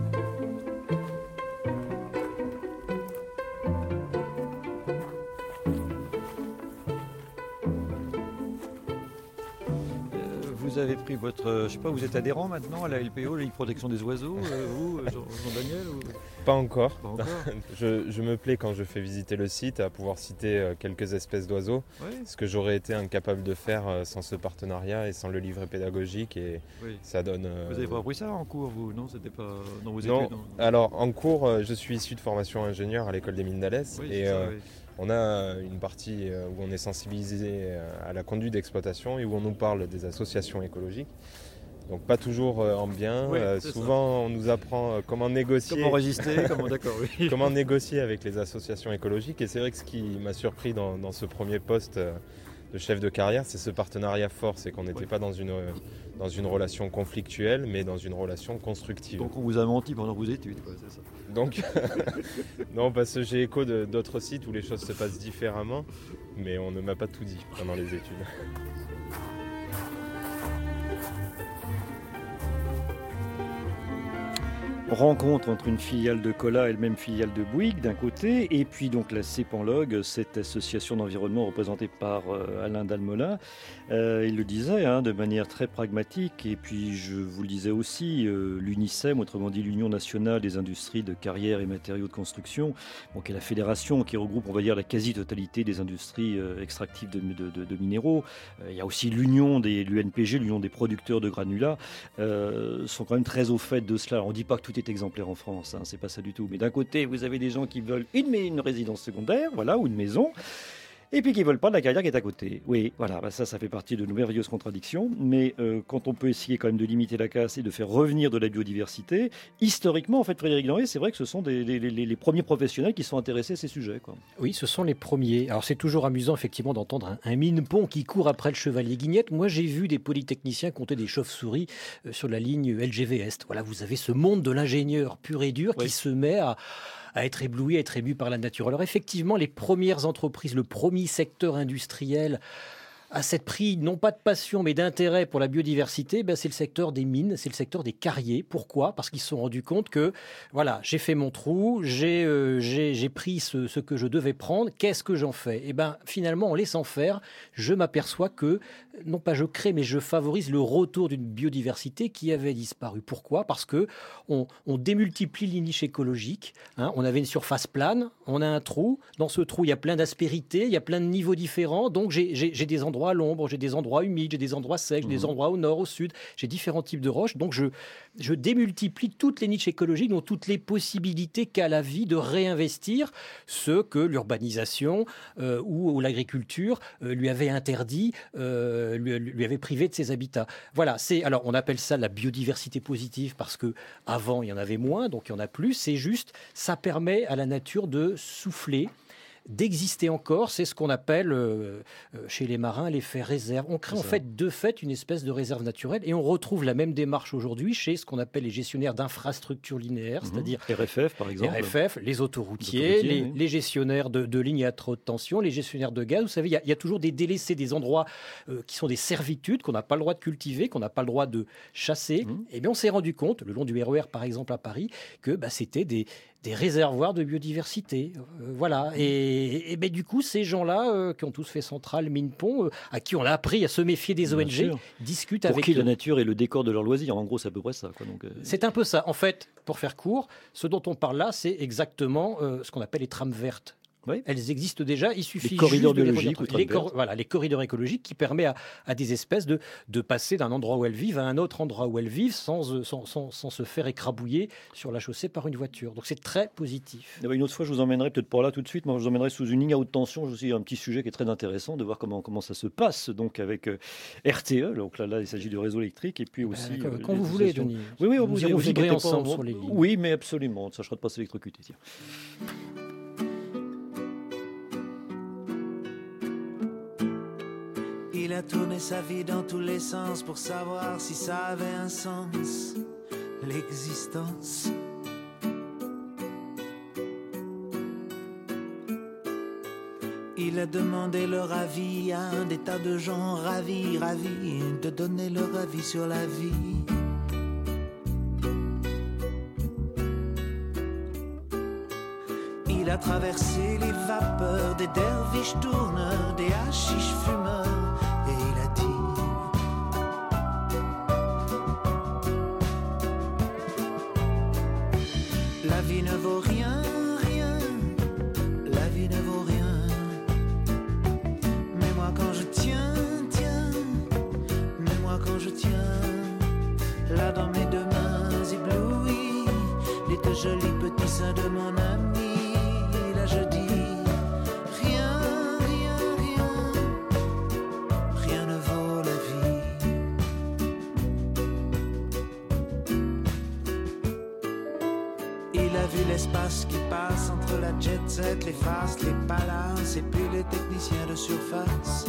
Speaker 4: Vous avez pris votre... Je sais pas, vous êtes adhérent maintenant à la L P O, la Ligue Protection des Oiseaux, euh, vous, Jean- Jean-Daniel ou...
Speaker 9: Pas encore.
Speaker 4: Pas encore.
Speaker 9: je, je me plais quand je fais visiter le site à pouvoir citer euh, quelques espèces d'oiseaux,
Speaker 4: Ouais.
Speaker 9: ce que j'aurais été incapable de faire euh, sans ce partenariat et sans le livret pédagogique. Et
Speaker 4: Oui.
Speaker 9: ça donne. euh,
Speaker 4: Vous avez pas appris ça en cours, vous? Non, c'était pas dans vos
Speaker 9: Non,
Speaker 4: études. non
Speaker 9: alors en cours, euh, je suis issu de formation ingénieur à l'école des mines d'Alès.
Speaker 4: Oui,
Speaker 9: et
Speaker 4: c'est ça,
Speaker 9: euh,
Speaker 4: oui.
Speaker 9: on a une partie euh, où on est sensibilisé euh, à la conduite d'exploitation et où on nous parle des associations écologiques. Donc pas toujours euh, en bien.
Speaker 4: Oui,
Speaker 9: Euh,
Speaker 4: c'est
Speaker 9: souvent, on nous apprend euh, comment négocier.
Speaker 4: Comment résister, comment, d'accord, oui.
Speaker 9: Comment négocier avec les associations écologiques. Et c'est vrai que ce qui m'a surpris dans, dans ce premier poste euh, de chef de carrière, c'est ce partenariat fort. C'est qu'on n'était
Speaker 4: Ouais.
Speaker 9: pas dans une, euh, dans une relation conflictuelle, mais dans une relation constructive.
Speaker 4: Donc on vous a menti pendant vos études, quoi, c'est ça.
Speaker 9: Donc, non, parce que j'ai écho de- d'autres sites où les choses se passent différemment, mais on ne m'a pas tout dit pendant les études.
Speaker 4: Rencontre entre une filiale de Colas et le même filiale de Bouygues d'un côté, et puis donc la CEPANLOG, cette association d'environnement représentée par euh, Alain Dalmolin. Euh, il le disait hein, de manière très pragmatique, et puis je vous le disais aussi, euh, l'UNICEM, autrement dit l'Union nationale des industries de carrière et matériaux de construction, bon, qui est la fédération qui regroupe, on va dire, la quasi-totalité des industries euh, extractives de, de, de, de minéraux. Euh, il y a aussi l'Union des l'U N P G, l'Union des producteurs de granulats, euh, sont quand même très au fait de cela. On ne dit pas que tout est exemplaire en France, hein, c'est pas ça du tout. Mais d'un côté, vous avez des gens qui veulent une, une résidence secondaire, voilà, ou une maison, et puis qui veulent pas de la carrière qui est à côté. Oui, voilà, bah ça, ça fait partie de nos merveilleuses contradictions. Mais euh, quand on peut essayer quand même de limiter la casse et de faire revenir de la biodiversité, historiquement, en fait, Frédéric Denry, c'est vrai que ce sont des, les, les, les premiers professionnels qui sont intéressés à ces sujets, quoi.
Speaker 5: Oui, ce sont les premiers. Alors c'est toujours amusant effectivement d'entendre un, un mine-pont qui court après le chevalier Guignette. Moi j'ai vu des polytechniciens compter des chauves-souris euh, sur la ligne L G V Est. Voilà, vous avez ce monde de l'ingénieur pur et dur
Speaker 4: Oui.
Speaker 5: qui se met à, à être ébloui, à être ému par la nature. Alors effectivement, les premières entreprises, le premier secteur industriel a cette pris, non pas de passion, mais d'intérêt pour la biodiversité, ben c'est le secteur des mines, c'est le secteur des carriers. Pourquoi ? Parce qu'ils se sont rendus compte que, voilà, j'ai fait mon trou, j'ai, euh, j'ai, j'ai pris ce, ce que je devais prendre, qu'est-ce que j'en fais ? Et ben finalement, en laissant faire, je m'aperçois que, non pas je crée, mais je favorise le retour d'une biodiversité qui avait disparu. Pourquoi ? Parce que on, on démultiplie les niches écologiques. Hein, on avait une surface plane, on a un trou. Dans ce trou, il y a plein d'aspérités, il y a plein de niveaux différents. Donc j'ai, j'ai, j'ai des endroits à l'ombre, j'ai des endroits humides, j'ai des endroits secs, j'ai des endroits au nord, au sud. J'ai différents types de roches. Donc je, je démultiplie toutes les niches écologiques, donc toutes les possibilités qu'a la vie de réinvestir ce que l'urbanisation euh, ou, ou l'agriculture euh, lui avait interdit, euh, lui, lui avait privé de ses habitats. Voilà, c'est, alors on appelle ça la biodiversité positive parce que avant il y en avait moins, donc il y en a plus. C'est juste, ça permet à la nature de souffler, d'exister encore. C'est ce qu'on appelle euh, chez les marins l'effet réserve. On crée en fait de fait une espèce de réserve naturelle et on retrouve la même démarche aujourd'hui chez ce qu'on appelle les gestionnaires d'infrastructures linéaires, mmh. c'est-à-dire
Speaker 4: R F F par exemple.
Speaker 5: R F F, les autoroutiers, les, oui. les gestionnaires de, de lignes à trop de tension, les gestionnaires de gaz. Vous savez, il y, y a toujours des délaissés, des endroits euh, qui sont des servitudes qu'on n'a pas le droit de cultiver, qu'on n'a pas le droit de chasser. Mmh. Et bien on s'est rendu compte, le long du R E R par exemple à Paris, que bah, c'était des des réservoirs de biodiversité. Euh, voilà. Et, et, et ben, du coup, ces gens-là, euh, qui ont tous fait Centrale, Mine, Pont, euh, à qui on a appris à se méfier des O N G, discutent
Speaker 4: Pour
Speaker 5: avec...
Speaker 4: Pour qui la nature est le décor de leur loisir. En gros, c'est à peu près ça. Quoi. Donc, euh...
Speaker 5: C'est un peu ça. En fait, pour faire court, ce dont on parle là, c'est exactement euh, ce qu'on appelle les trames vertes. Oui. Elles existent déjà, il suffit
Speaker 4: les corridors
Speaker 5: juste de
Speaker 4: biologiques,
Speaker 5: les, les, cor- voilà, les corridors écologiques qui permettent à, à des espèces de, de passer d'un endroit où elles vivent à un autre endroit où elles vivent sans, sans, sans, sans se faire écrabouiller sur la chaussée par une voiture. Donc c'est très positif.
Speaker 4: Une autre fois, je vous emmènerai peut-être pas là tout de suite, moi je vous emmènerai sous une ligne à haute tension. J'ai aussi un petit sujet qui est très intéressant de voir comment, comment ça se passe donc avec euh, R T E. Donc là, là, il s'agit du réseau électrique et puis aussi...
Speaker 5: Euh,
Speaker 4: euh,
Speaker 5: quand vous voulez, Denis.
Speaker 4: Oui, oui,
Speaker 5: vous,
Speaker 4: vous,
Speaker 5: vous irez
Speaker 4: vous
Speaker 5: vibrer ensemble
Speaker 4: pas,
Speaker 5: sur les lignes.
Speaker 4: Oui, mais absolument, on ne sachera de pas s'électrocuter. Tiens.
Speaker 10: Il a tourné sa vie dans tous les sens pour savoir si ça avait un sens, l'existence. Il a demandé leur avis à un des tas de gens ravis, ravis de donner leur avis sur la vie. Il a traversé les vapeurs des derviches tourneurs, des hachiches fumeurs. Et il a dit la vie ne vaut rien, rien. La vie ne vaut rien. Mais moi quand je tiens, tiens. Mais moi quand je tiens, là dans mes deux mains éblouies, les deux jolis petits seins de mon ami. Là je dis rien, rien, rien. Rien ne vaut la vie. Il a vu l'espace qui passe entre la jet set, les faces, les palaces et puis les techniciens de surface.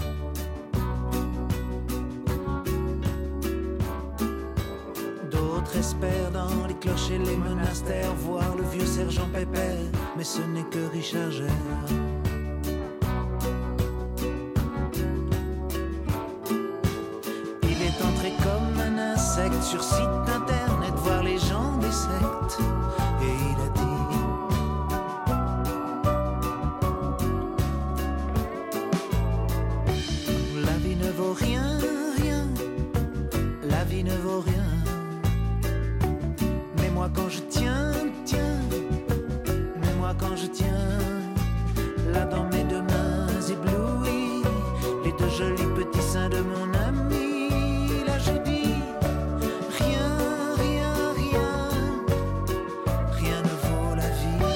Speaker 10: D'autres espèrent dans les clochers, les monastères, voir le vieux sergent Pépère, mais ce n'est que Richard Gere. Il est entré comme un insecte sur site internet, voir les gens des sectes, et il a dit la vie ne vaut rien, rien. La vie ne vaut rien. Mais moi quand je tiens, tiens. Mais moi quand je tiens, là dans mes deux mains éblouies, les deux jolis petits seins de mon ami. Là je dis rien, rien, rien. Rien ne vaut la vie.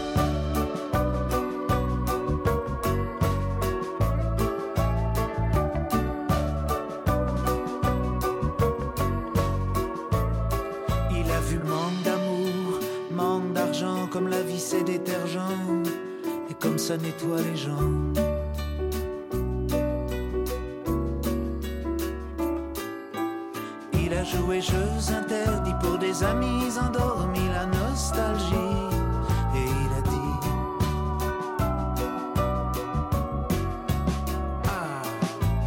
Speaker 10: Il a vu manque d'amour, manque d'argent, comme la vie c'est détergent, et comme ça nettoie les gens. Il a joué jeux interdits pour des amis endormis, la nostalgie, et il a dit ah,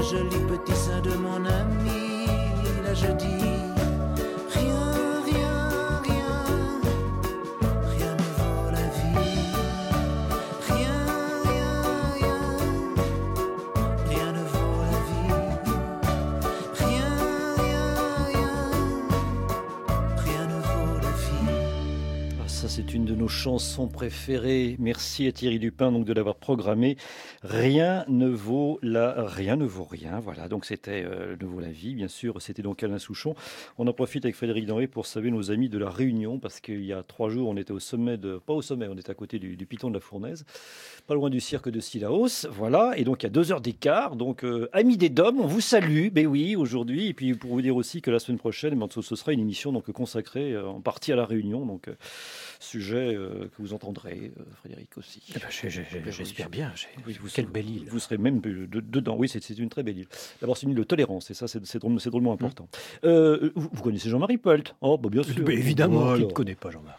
Speaker 10: jolis petits seins de mon ami. Là je dis rien, rien, rien, rien ne vaut la vie. Rien, rien, rien, rien ne vaut la vie. Rien, rien, rien, rien ne vaut la vie.
Speaker 4: Ah, ça, c'est une de nos chansons préférées. Merci à Thierry Dupin donc de l'avoir programmée. Rien ne vaut la, rien ne vaut rien. Voilà, donc c'était euh, ne vaut la vie, bien sûr. C'était donc Alain Souchon. On en profite avec Frédéric Denré pour saluer nos amis de la Réunion, parce qu'il y a trois jours, on était au sommet de, pas au sommet, on était à côté du, du Piton de la Fournaise, pas loin du cirque de Sillaos. Voilà, et donc il y a deux heures d'écart. Donc euh, amis des Dômes, on vous salue. Ben oui, aujourd'hui, et puis pour vous dire aussi que la semaine prochaine, ben, ce sera une émission donc consacrée euh, en partie à la Réunion. Donc euh, sujet euh, que vous entendrez, euh, Frédéric aussi.
Speaker 5: Eh ben, j'ai- j'ai- j'ai- J'espère bien. j'ai-
Speaker 4: Oui, vous,
Speaker 5: Quelle belle île.
Speaker 4: Vous serez même de- de- dedans. Oui, c'est c'est une très belle île. D'abord, c'est une île de tolérance, et ça, c'est c'est drôle- c'est drôlement important. Euh, vous, vous connaissez Jean-Marie Pelt? Oh, bah, bien sûr.
Speaker 5: Mais évidemment,
Speaker 4: Voilà.
Speaker 5: qui ne connaît pas Jean-Marc?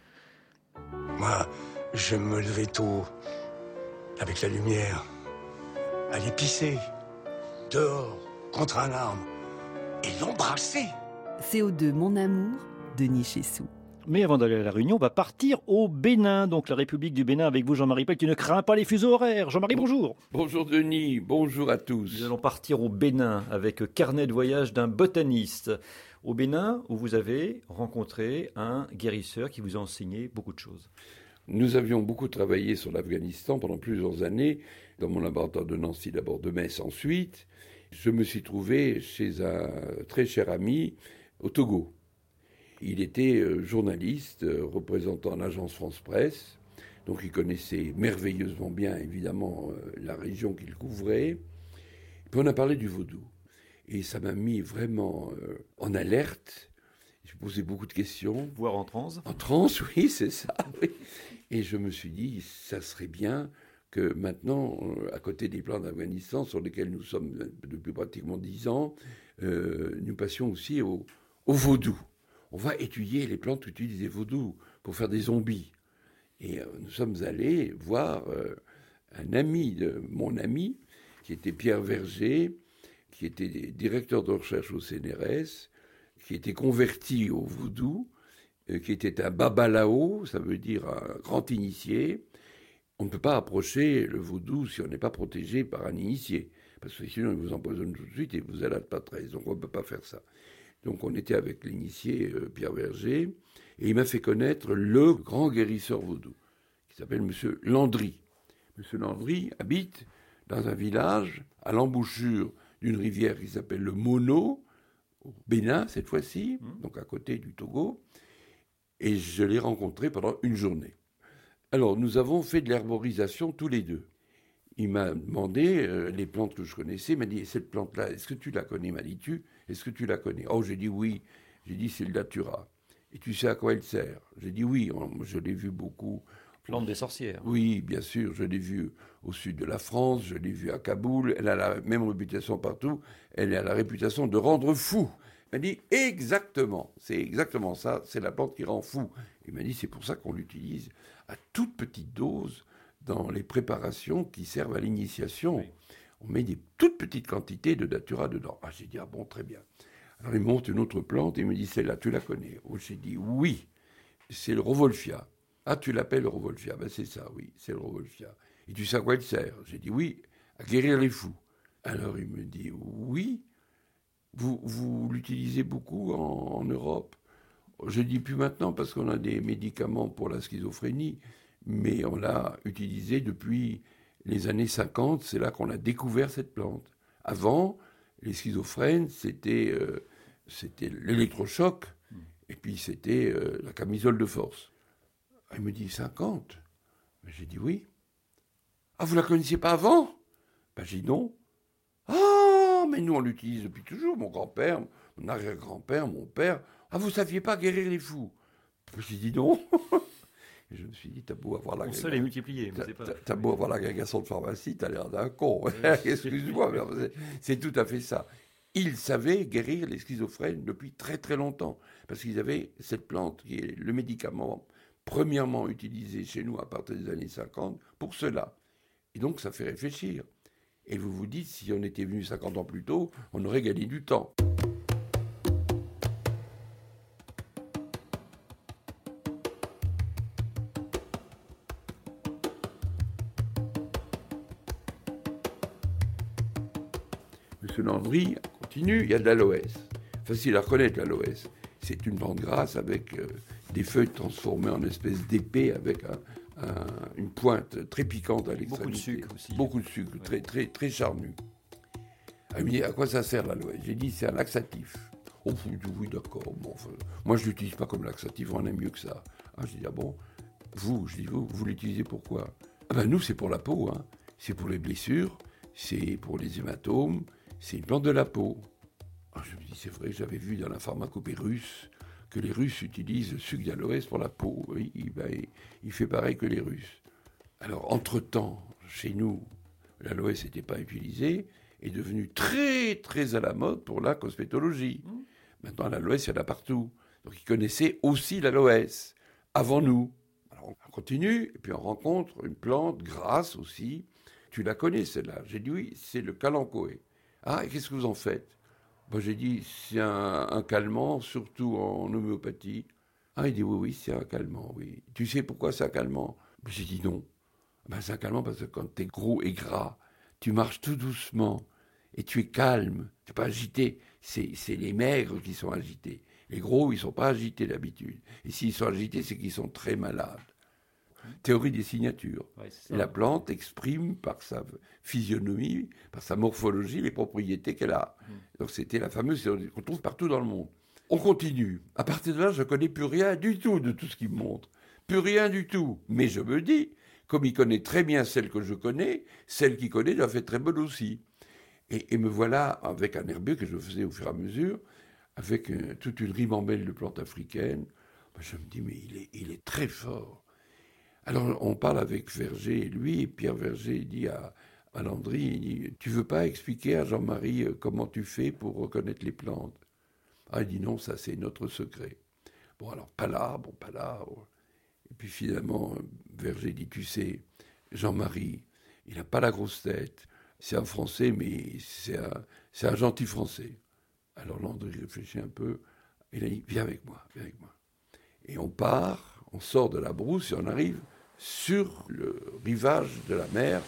Speaker 11: Moi, j'aime me lever tôt, avec la lumière, aller pisser, dehors, contre un arbre, et l'embrasser.
Speaker 3: C O deux Mon Amour, Denis Chessou.
Speaker 4: Mais avant d'aller à la Réunion, on va partir au Bénin, donc la République du Bénin, avec vous, Jean-Marie Pelt, qui ne craint pas les fuseaux horaires. Jean-Marie, bonjour.
Speaker 6: Bonjour Denis, bonjour à tous.
Speaker 4: Nous allons partir au Bénin avec carnet de voyage d'un botaniste. Au Bénin, où vous avez rencontré un guérisseur qui vous a enseigné beaucoup de choses.
Speaker 6: Nous avions beaucoup travaillé sur l'Afghanistan pendant plusieurs années, dans mon laboratoire de Nancy, d'abord de Metz ensuite. Je me suis trouvé chez un très cher ami au Togo. Il était euh, journaliste, euh, représentant l'agence France Presse, donc il connaissait merveilleusement bien, évidemment, euh, la région qu'il couvrait. Puis on a parlé du vaudou. Et ça m'a mis vraiment euh, en alerte. Je posais beaucoup de questions.
Speaker 4: Voire en transe.
Speaker 6: En transe, oui, c'est ça. Oui. Et je me suis dit, ça serait bien que maintenant, euh, à côté des plans d'Afghanistan, sur lesquels nous sommes depuis pratiquement dix ans, euh, nous passions aussi au, au vaudou. On va étudier les plantes utilisées vaudou pour faire des zombies. Et euh, nous sommes allés voir euh, un ami de mon ami, qui était Pierre Verger, qui était directeur de recherche au C N R S, qui était converti au vaudou, euh, qui était un babalao, ça veut dire un grand initié. On ne peut pas approcher le vaudou si on n'est pas protégé par un initié, parce que sinon il vous empoisonne tout de suite et vous allez pas très. Donc on ne peut pas faire ça. Donc on était avec l'initié euh, Pierre Verger, et il m'a fait connaître le grand guérisseur vaudou, qui s'appelle M. Landry. M. Landry habite dans un village à l'embouchure d'une rivière qui s'appelle le Mono, au Bénin cette fois-ci, donc à côté du Togo, et je l'ai rencontré pendant une journée. Alors nous avons fait de l'herborisation tous les deux. Il m'a demandé euh, les plantes que je connaissais. Il m'a dit, cette plante-là, est-ce que tu la connais, m'a dit-tu? Est-ce que tu la connais? Oh, j'ai dit oui. J'ai dit, c'est le datura. Et tu sais à quoi elle sert? J'ai dit oui, je l'ai vu beaucoup.
Speaker 4: Plante des sorcières.
Speaker 6: Oui, bien sûr, je l'ai vue au sud de la France, je l'ai vue à Kaboul. Elle a la même réputation partout. Elle a la réputation de rendre fou. Il m'a dit, exactement, c'est exactement ça, c'est la plante qui rend fou. Il m'a dit, c'est pour ça qu'on l'utilise à toute petite dose dans les préparations qui servent à l'initiation. Oui. On met des toutes petites quantités de datura dedans. Ah, j'ai dit, ah bon, très bien. Alors il monte une autre plante et il me dit, celle-là, tu la connais? Oh, j'ai dit, oui, c'est le Rovolfia. Ah, tu l'appelles le Rovolfia? Ben c'est ça, oui, c'est le Rovolfia. Et tu sais à quoi elle sert? J'ai dit, oui, à guérir les fous. Alors il me dit, oui, vous, vous l'utilisez beaucoup en, en Europe? Je dis plus maintenant parce qu'on a des médicaments pour la schizophrénie, mais on l'a utilisé depuis les années cinquante, c'est là qu'on a découvert cette plante. Avant, les schizophrènes, c'était, euh, c'était l'électrochoc, et puis c'était euh, la camisole de force. Il me dit cinquante. J'ai dit oui. Ah, vous la connaissiez pas avant? Ben, j'ai dit non. Ah, mais nous on l'utilise depuis toujours, mon grand-père, mon arrière-grand-père, mon père. Ah, vous saviez pas guérir les fous? J'ai dit non. Et je me suis dit, t'as beau avoir la...
Speaker 4: On sait les multiplier. Mais c'est pas...
Speaker 6: T'as, t'as beau avoir l'agrégation de pharmacie, t'as l'air d'un con. Excuse-moi, mais c'est, c'est tout à fait ça. Ils savaient guérir les schizophrènes depuis très très longtemps, parce qu'ils avaient cette plante qui est le médicament premièrement utilisé chez nous à partir des années cinquante pour cela. Et donc ça fait réfléchir. Et vous vous dites, si on était venu cinquante ans plus tôt, on aurait gagné du temps. Monsieur Landry continue, il y a de l'aloès. Facile à reconnaître, l'aloès. C'est une plante grasse avec euh, des feuilles transformées en espèce d'épée avec un, un, une pointe très piquante à l'extrémité.
Speaker 4: Beaucoup de sucre aussi.
Speaker 6: Beaucoup de sucre,
Speaker 4: Ouais.
Speaker 6: très, très, très charnu. Ah, il me dit, à quoi ça sert l'aloès? J'ai dit, c'est un laxatif. Oh, oui, oui d'accord. Bon, enfin, moi, je ne l'utilise pas comme laxatif, on aime mieux que ça. Ah, je dis, ah bon, vous, je dis, vous, vous l'utilisez pourquoi? Ah ben, nous, c'est pour la peau, hein. C'est pour les blessures, c'est pour les hématomes, c'est une plante de la peau. Ah, je me dis, c'est vrai, j'avais vu dans la pharmacopée russe que les Russes utilisent le sucre d'aloès pour la peau. Oui, il, ben, il, il fait pareil que les Russes. Alors, entre-temps, chez nous, l'aloès n'était pas utilisé, est devenu très, très à la mode pour la cosmétologie. Mmh. Maintenant, l'aloès, il y en a partout. Donc, ils connaissaient aussi l'aloès, avant nous. Alors, on continue, et puis on rencontre une plante grasse aussi. Tu la connais, celle-là? J'ai dit, oui, c'est le kalanchoé. Ah, et qu'est-ce que vous en faites? Moi, j'ai dit, c'est un, un calmant, surtout en homéopathie. Ah, il dit, oui, oui, c'est un calmant, oui. Tu sais pourquoi c'est un calmant? J'ai dit, non. Ben, c'est un calmant parce que quand tu es gros et gras, tu marches tout doucement et tu es calme. Tu n'es pas agité. C'est, c'est les maigres qui sont agités. Les gros, ils ne sont pas agités d'habitude. Et s'ils sont agités, c'est qu'ils sont très malades. Théorie des signatures. Ouais, la plante exprime par sa physionomie, par sa morphologie, les propriétés qu'elle a. Mmh. Donc c'était la fameuse théorie qu'on trouve partout dans le monde. On continue. À partir de là, je ne connais plus rien du tout de tout ce qu'il me montre. Plus rien du tout. Mais je me dis, comme il connaît très bien celle que je connais, celle qu'il connaît doit être très bonne aussi. Et, et me voilà avec un herbier que je faisais au fur et à mesure, avec euh, toute une ribambelle de plantes africaines. Je me dis, mais il est, il est très fort. Alors, on parle avec Verger et lui, et Pierre Verger dit à, à Landry, il dit, tu veux pas expliquer à Jean-Marie comment tu fais pour reconnaître les plantes? Ah, il dit non, ça c'est notre secret. Bon, alors, pas là, bon, pas là. Et puis finalement, Verger dit, tu sais, Jean-Marie, il n'a pas la grosse tête. C'est un Français, mais c'est un, c'est un gentil Français. Alors Landry réfléchit un peu, et il a dit, viens avec moi, viens avec moi. Et on part, on sort de la brousse et on arrive sur le rivage de la mer,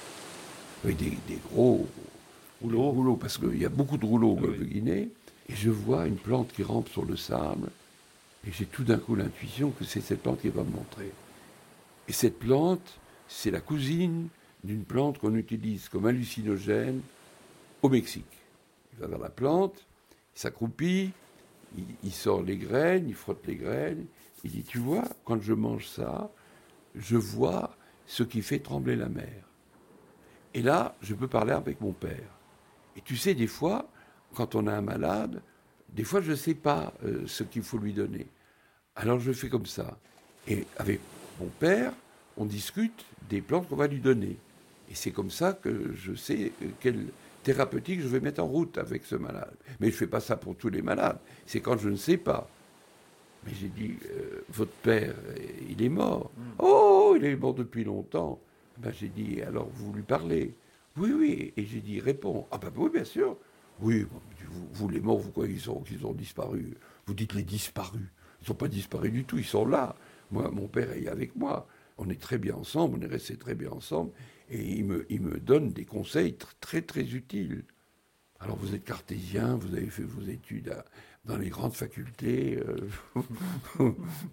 Speaker 6: avec des, des gros rouleaux, rouleaux parce qu'il y a beaucoup de rouleaux au Golfe de Guinée, et je vois une plante qui rampe sur le sable, et j'ai tout d'un coup l'intuition que c'est cette plante qui va me montrer. Et cette plante, c'est la cousine d'une plante qu'on utilise comme hallucinogène au Mexique. Il va vers la plante, il s'accroupit, il, il sort les graines, il frotte les graines, il dit, tu vois, quand je mange ça, je vois ce qui fait trembler la mer. Et là, je peux parler avec mon père. Et tu sais, des fois, quand on a un malade, des fois, je ne sais pas euh, ce qu'il faut lui donner. Alors, je fais comme ça. Et avec mon père, on discute des plantes qu'on va lui donner. Et c'est comme ça que je sais quelle thérapeutique je vais mettre en route avec ce malade. Mais je ne fais pas ça pour tous les malades. C'est quand je ne sais pas. Mais j'ai dit, euh, votre père, il est mort. Mmh. Oh, il est mort depuis longtemps. Ben, j'ai dit, alors vous lui parlez? Oui, oui. Et j'ai dit, réponds. Ah ben oui, bien sûr. Oui, vous, vous les morts, vous croyez qu'ils ont, qu'ils ont disparu? Vous dites les disparus. Ils ne sont pas disparus du tout, ils sont là. Moi, mon père est avec moi. On est très bien ensemble, on est restés très bien ensemble. Et il me, il me donne des conseils très, très utiles. Alors, vous êtes cartésien, vous avez fait vos études à, dans les grandes facultés. Euh,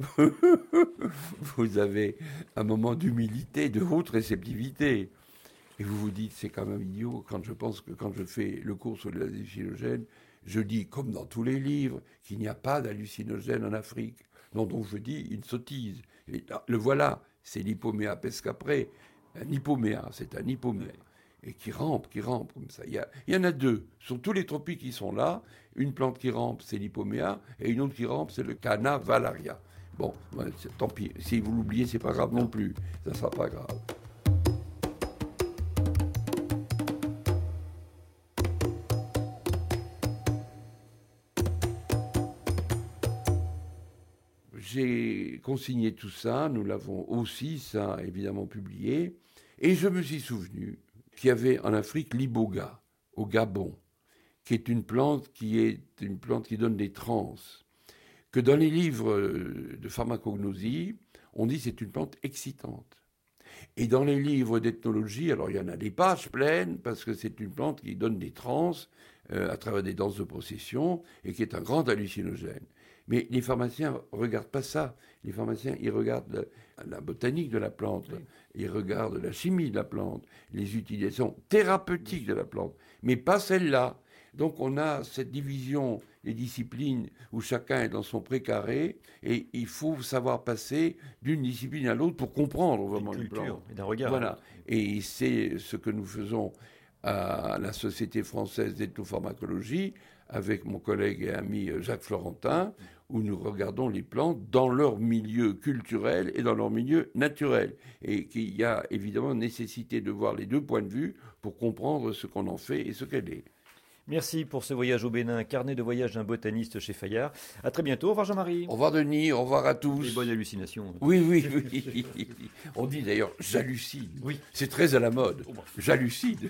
Speaker 6: vous avez un moment d'humilité, de haute réceptivité. Et vous vous dites, c'est quand même idiot, quand je pense que quand je fais le cours sur les hallucinogènes, je dis, comme dans tous les livres, qu'il n'y a pas d'hallucinogènes en Afrique. Non, donc je dis une sottise. Et là, le voilà, c'est l'hypoméa pescapré. Un hypoméa, c'est un hypoméa. Et qui rampe, qui rampe comme ça. Il y, a, il y en a deux. Sur tous les tropiques qui sont là, une plante qui rampe, c'est l'hypoméa, et une autre qui rampe, c'est le Canna valaria. Bon, tant pis. Si vous l'oubliez, c'est pas grave non plus. Ça sera pas grave. J'ai consigné tout ça, nous l'avons aussi, ça, évidemment, publié, et je me suis souvenu, qu'il y avait en Afrique l'iboga, au Gabon, qui est une plante qui est une plante qui donne des transes, que dans les livres de pharmacognosie, on dit que c'est une plante excitante. Et dans les livres d'ethnologie, alors il y en a des pages pleines, parce que c'est une plante qui donne des transes euh, à travers des danses de procession, et qui est un grand hallucinogène. Mais les pharmaciens ne regardent pas ça. Les pharmaciens, ils regardent la, la botanique de la plante, oui. Ils regardent la chimie de la plante, les utilisations thérapeutiques de la plante, mais pas celle-là. Donc on a cette division des disciplines où chacun est dans son précaré, et il faut savoir passer d'une discipline à l'autre pour comprendre vraiment le plan.
Speaker 4: Et d'un regard.
Speaker 6: Voilà. Et c'est ce que nous faisons à la Société française d'ethnopharmacologie avec mon collègue et ami Jacques Florentin, où nous regardons les plantes dans leur milieu culturel et dans leur milieu naturel. Et qu'il y a évidemment nécessité de voir les deux points de vue pour comprendre ce qu'on en fait et ce qu'elle est.
Speaker 4: Merci pour ce voyage au Bénin, carnet de voyage d'un botaniste chez Fayard. À très bientôt. Au revoir Jean-Marie.
Speaker 6: Au revoir Denis, au revoir à tous.
Speaker 4: Et bonne hallucination.
Speaker 6: Oui, oui, oui. On dit d'ailleurs j'hallucine. Oui. C'est très à la mode. J'hallucine.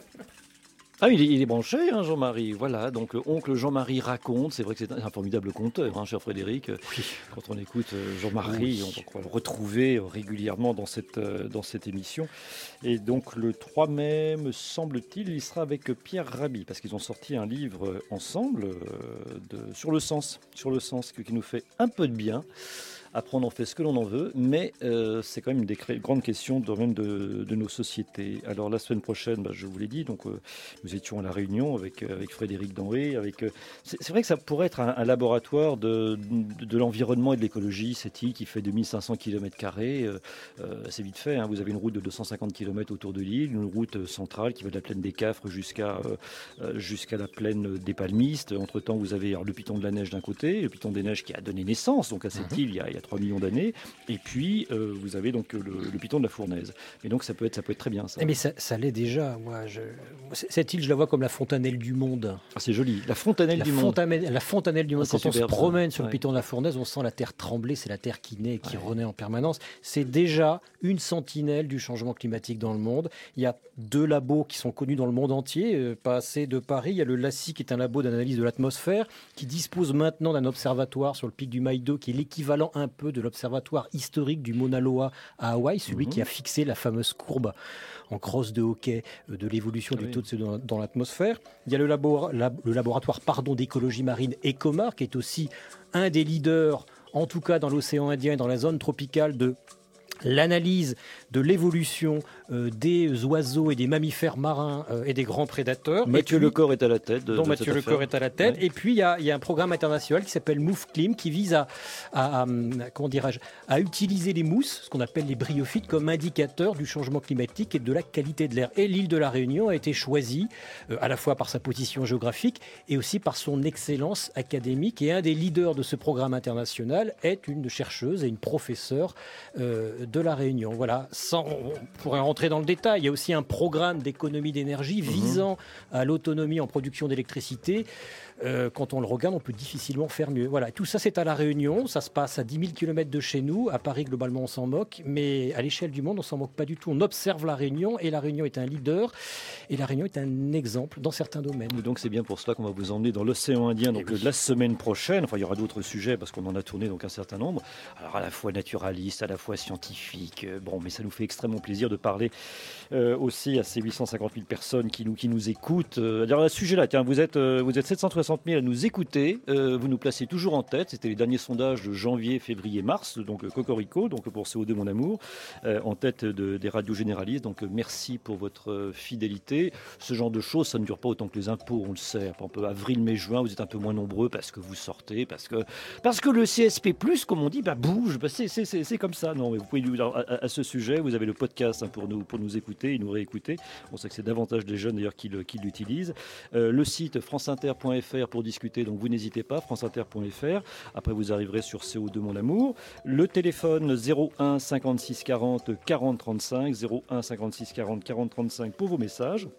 Speaker 4: Ah, il est, il est branché, hein, Jean-Marie. Voilà, donc euh, oncle Jean-Marie raconte. C'est vrai que c'est un, un formidable conteur, hein, cher Frédéric. Oui. Quand on écoute euh, Jean-Marie, oui. on, on va le retrouver régulièrement dans cette, euh, dans cette émission. Et donc le trois mai, me semble-t-il, il sera avec Pierre Rabhi, parce qu'ils ont sorti un livre ensemble euh, de, sur le sens, sur le sens qui nous fait un peu de bien. Après, on en fait ce que l'on en veut, mais euh, c'est quand même une des cré- grandes questions de, même de, de nos sociétés. Alors, la semaine prochaine, bah, je vous l'ai dit, donc, euh, nous étions à La Réunion avec, euh, avec Frédéric Denré. Avec, euh, c'est, c'est vrai que ça pourrait être un, un laboratoire de, de, de l'environnement et de l'écologie, cette île qui fait deux mille cinq cents kilomètres carrés. Euh, euh, c'est vite fait, hein, vous avez une route de deux cent cinquante kilomètres autour de l'île, une route centrale qui va de la plaine des Cafres jusqu'à, euh, jusqu'à la plaine des Palmistes. Entre-temps, vous avez alors, le piton de la neige d'un côté, le piton des neiges qui a donné naissance donc, à cette mmh. île il y a, il y a trois millions d'années, et puis euh, vous avez donc le, le piton de la Fournaise. Et donc ça peut être, ça peut être très bien ça.
Speaker 5: Mais ça, ça l'est déjà. Moi, je... Cette île, je la vois comme la fontanelle du monde.
Speaker 4: Ah, c'est joli, la fontanelle
Speaker 5: la
Speaker 4: du
Speaker 5: fontanelle,
Speaker 4: monde.
Speaker 5: La fontanelle du monde. Ah, Quand on se promène ça. sur
Speaker 4: ouais.
Speaker 5: le piton de la Fournaise, on sent la terre trembler, c'est la terre qui naît et qui ouais. renaît en permanence. C'est déjà une sentinelle du changement climatique dans le monde. Il y a deux labos qui sont connus dans le monde entier, euh, pas assez de Paris. Il y a le L A C I, qui est un labo d'analyse de l'atmosphère, qui dispose maintenant d'un observatoire sur le pic du Maïdo, qui est l'équivalent un peu de l'observatoire historique du Mauna Loa à Hawaï, celui mmh. qui a fixé la fameuse courbe en crosse de hockey de l'évolution ah du oui. taux de C O deux dans, dans l'atmosphère. Il y a le, labo, la, le laboratoire pardon, d'écologie marine ECOMAR, qui est aussi un des leaders, en tout cas dans l'océan Indien et dans la zone tropicale, de l'analyse de l'évolution euh, des oiseaux et des mammifères marins euh, et des grands prédateurs.
Speaker 4: Mathieu Lecor est à la tête. De,
Speaker 5: dont
Speaker 4: de
Speaker 5: Mathieu
Speaker 4: cette
Speaker 5: Lecor est à la tête.
Speaker 4: Ouais.
Speaker 5: Et puis, il y, y a un programme international qui s'appelle MoveClim, qui vise à, à, à, comment dirais-je, à utiliser les mousses, ce qu'on appelle les bryophytes, comme indicateur du changement climatique et de la qualité de l'air. Et l'île de la Réunion a été choisie euh, à la fois par sa position géographique et aussi par son excellence académique. Et un des leaders de ce programme international est une chercheuse et une professeure euh, de la Réunion. Voilà, sans, on pourrait rentrer dans le détail. Il y a aussi un programme d'économie d'énergie visant mmh. à l'autonomie en production d'électricité. Euh, quand on le regarde, on peut difficilement faire mieux. Voilà, tout ça, c'est à La Réunion. Ça se passe à dix mille kilomètres de chez nous. À Paris, globalement, on s'en moque. Mais à l'échelle du monde, on s'en moque pas du tout. On observe La Réunion et La Réunion est un leader. Et La Réunion est un exemple dans certains domaines.
Speaker 4: Et donc, c'est bien pour cela qu'on va vous emmener dans l'océan Indien donc, oui. la semaine prochaine. Enfin, il y aura d'autres sujets parce qu'on en a tourné donc, un certain nombre. Alors, à la fois naturaliste, à la fois scientifique. Bon, mais ça nous fait extrêmement plaisir de parler euh, aussi à ces huit cent cinquante mille personnes qui nous, qui nous écoutent. Euh, alors, à ce sujet-là, tiens, vous êtes, euh, vous êtes sept cent soixante mille à nous écouter. Euh, vous nous placez toujours en tête. C'était les derniers sondages de janvier, février, mars. Donc, euh, Cocorico, donc pour C O deux, mon amour, euh, en tête de, des radios généralistes. Donc, euh, merci pour votre euh, fidélité. Ce genre de choses, ça ne dure pas autant que les impôts, on le sait. On peut avril, mai, juin, vous êtes un peu moins nombreux parce que vous sortez, parce que, parce que le C S P plus, comme on dit, bah, bouge. Bah, c'est, c'est, c'est, c'est comme ça. Non, mais vous pouvez nous, à, à, à ce sujet, vous avez le podcast hein, pour, nous, pour nous écouter et nous réécouter. On sait que c'est davantage des jeunes d'ailleurs qui, le, qui l'utilisent. Euh, le site franceinter point f r pour discuter, donc vous n'hésitez pas, franceinter point f r. Après, vous arriverez sur C O deux, mon amour. Le téléphone zéro un cinquante-six quarante quarante trente-cinq, zéro un cinquante-six quarante quarante trente-cinq pour vos messages.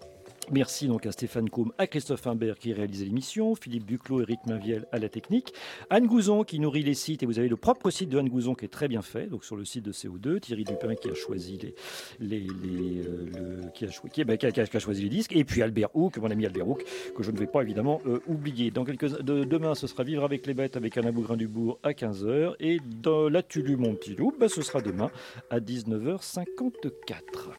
Speaker 4: Merci donc à Stéphane Combe, à Christophe Imbert qui réalisait l'émission, Philippe Buclos, Éric Mainviel à la technique, Anne Gouzon qui nourrit les sites, et vous avez le propre site de Anne Gouzon qui est très bien fait, donc sur le site de C O deux, Thierry Dupin qui a choisi les, les, les euh, le, qui, a cho- qui, bah, qui, a, qui a choisi les disques, et puis Albert Houck, mon ami Albert Houck, que je ne vais pas évidemment euh, oublier. Dans quelques de, demain, ce sera Vivre avec les bêtes avec Alain Bougrain-Dubourg à quinze heures, et dans La Tu lu mon petit loup, bah, ce sera demain à dix-neuf heures cinquante-quatre.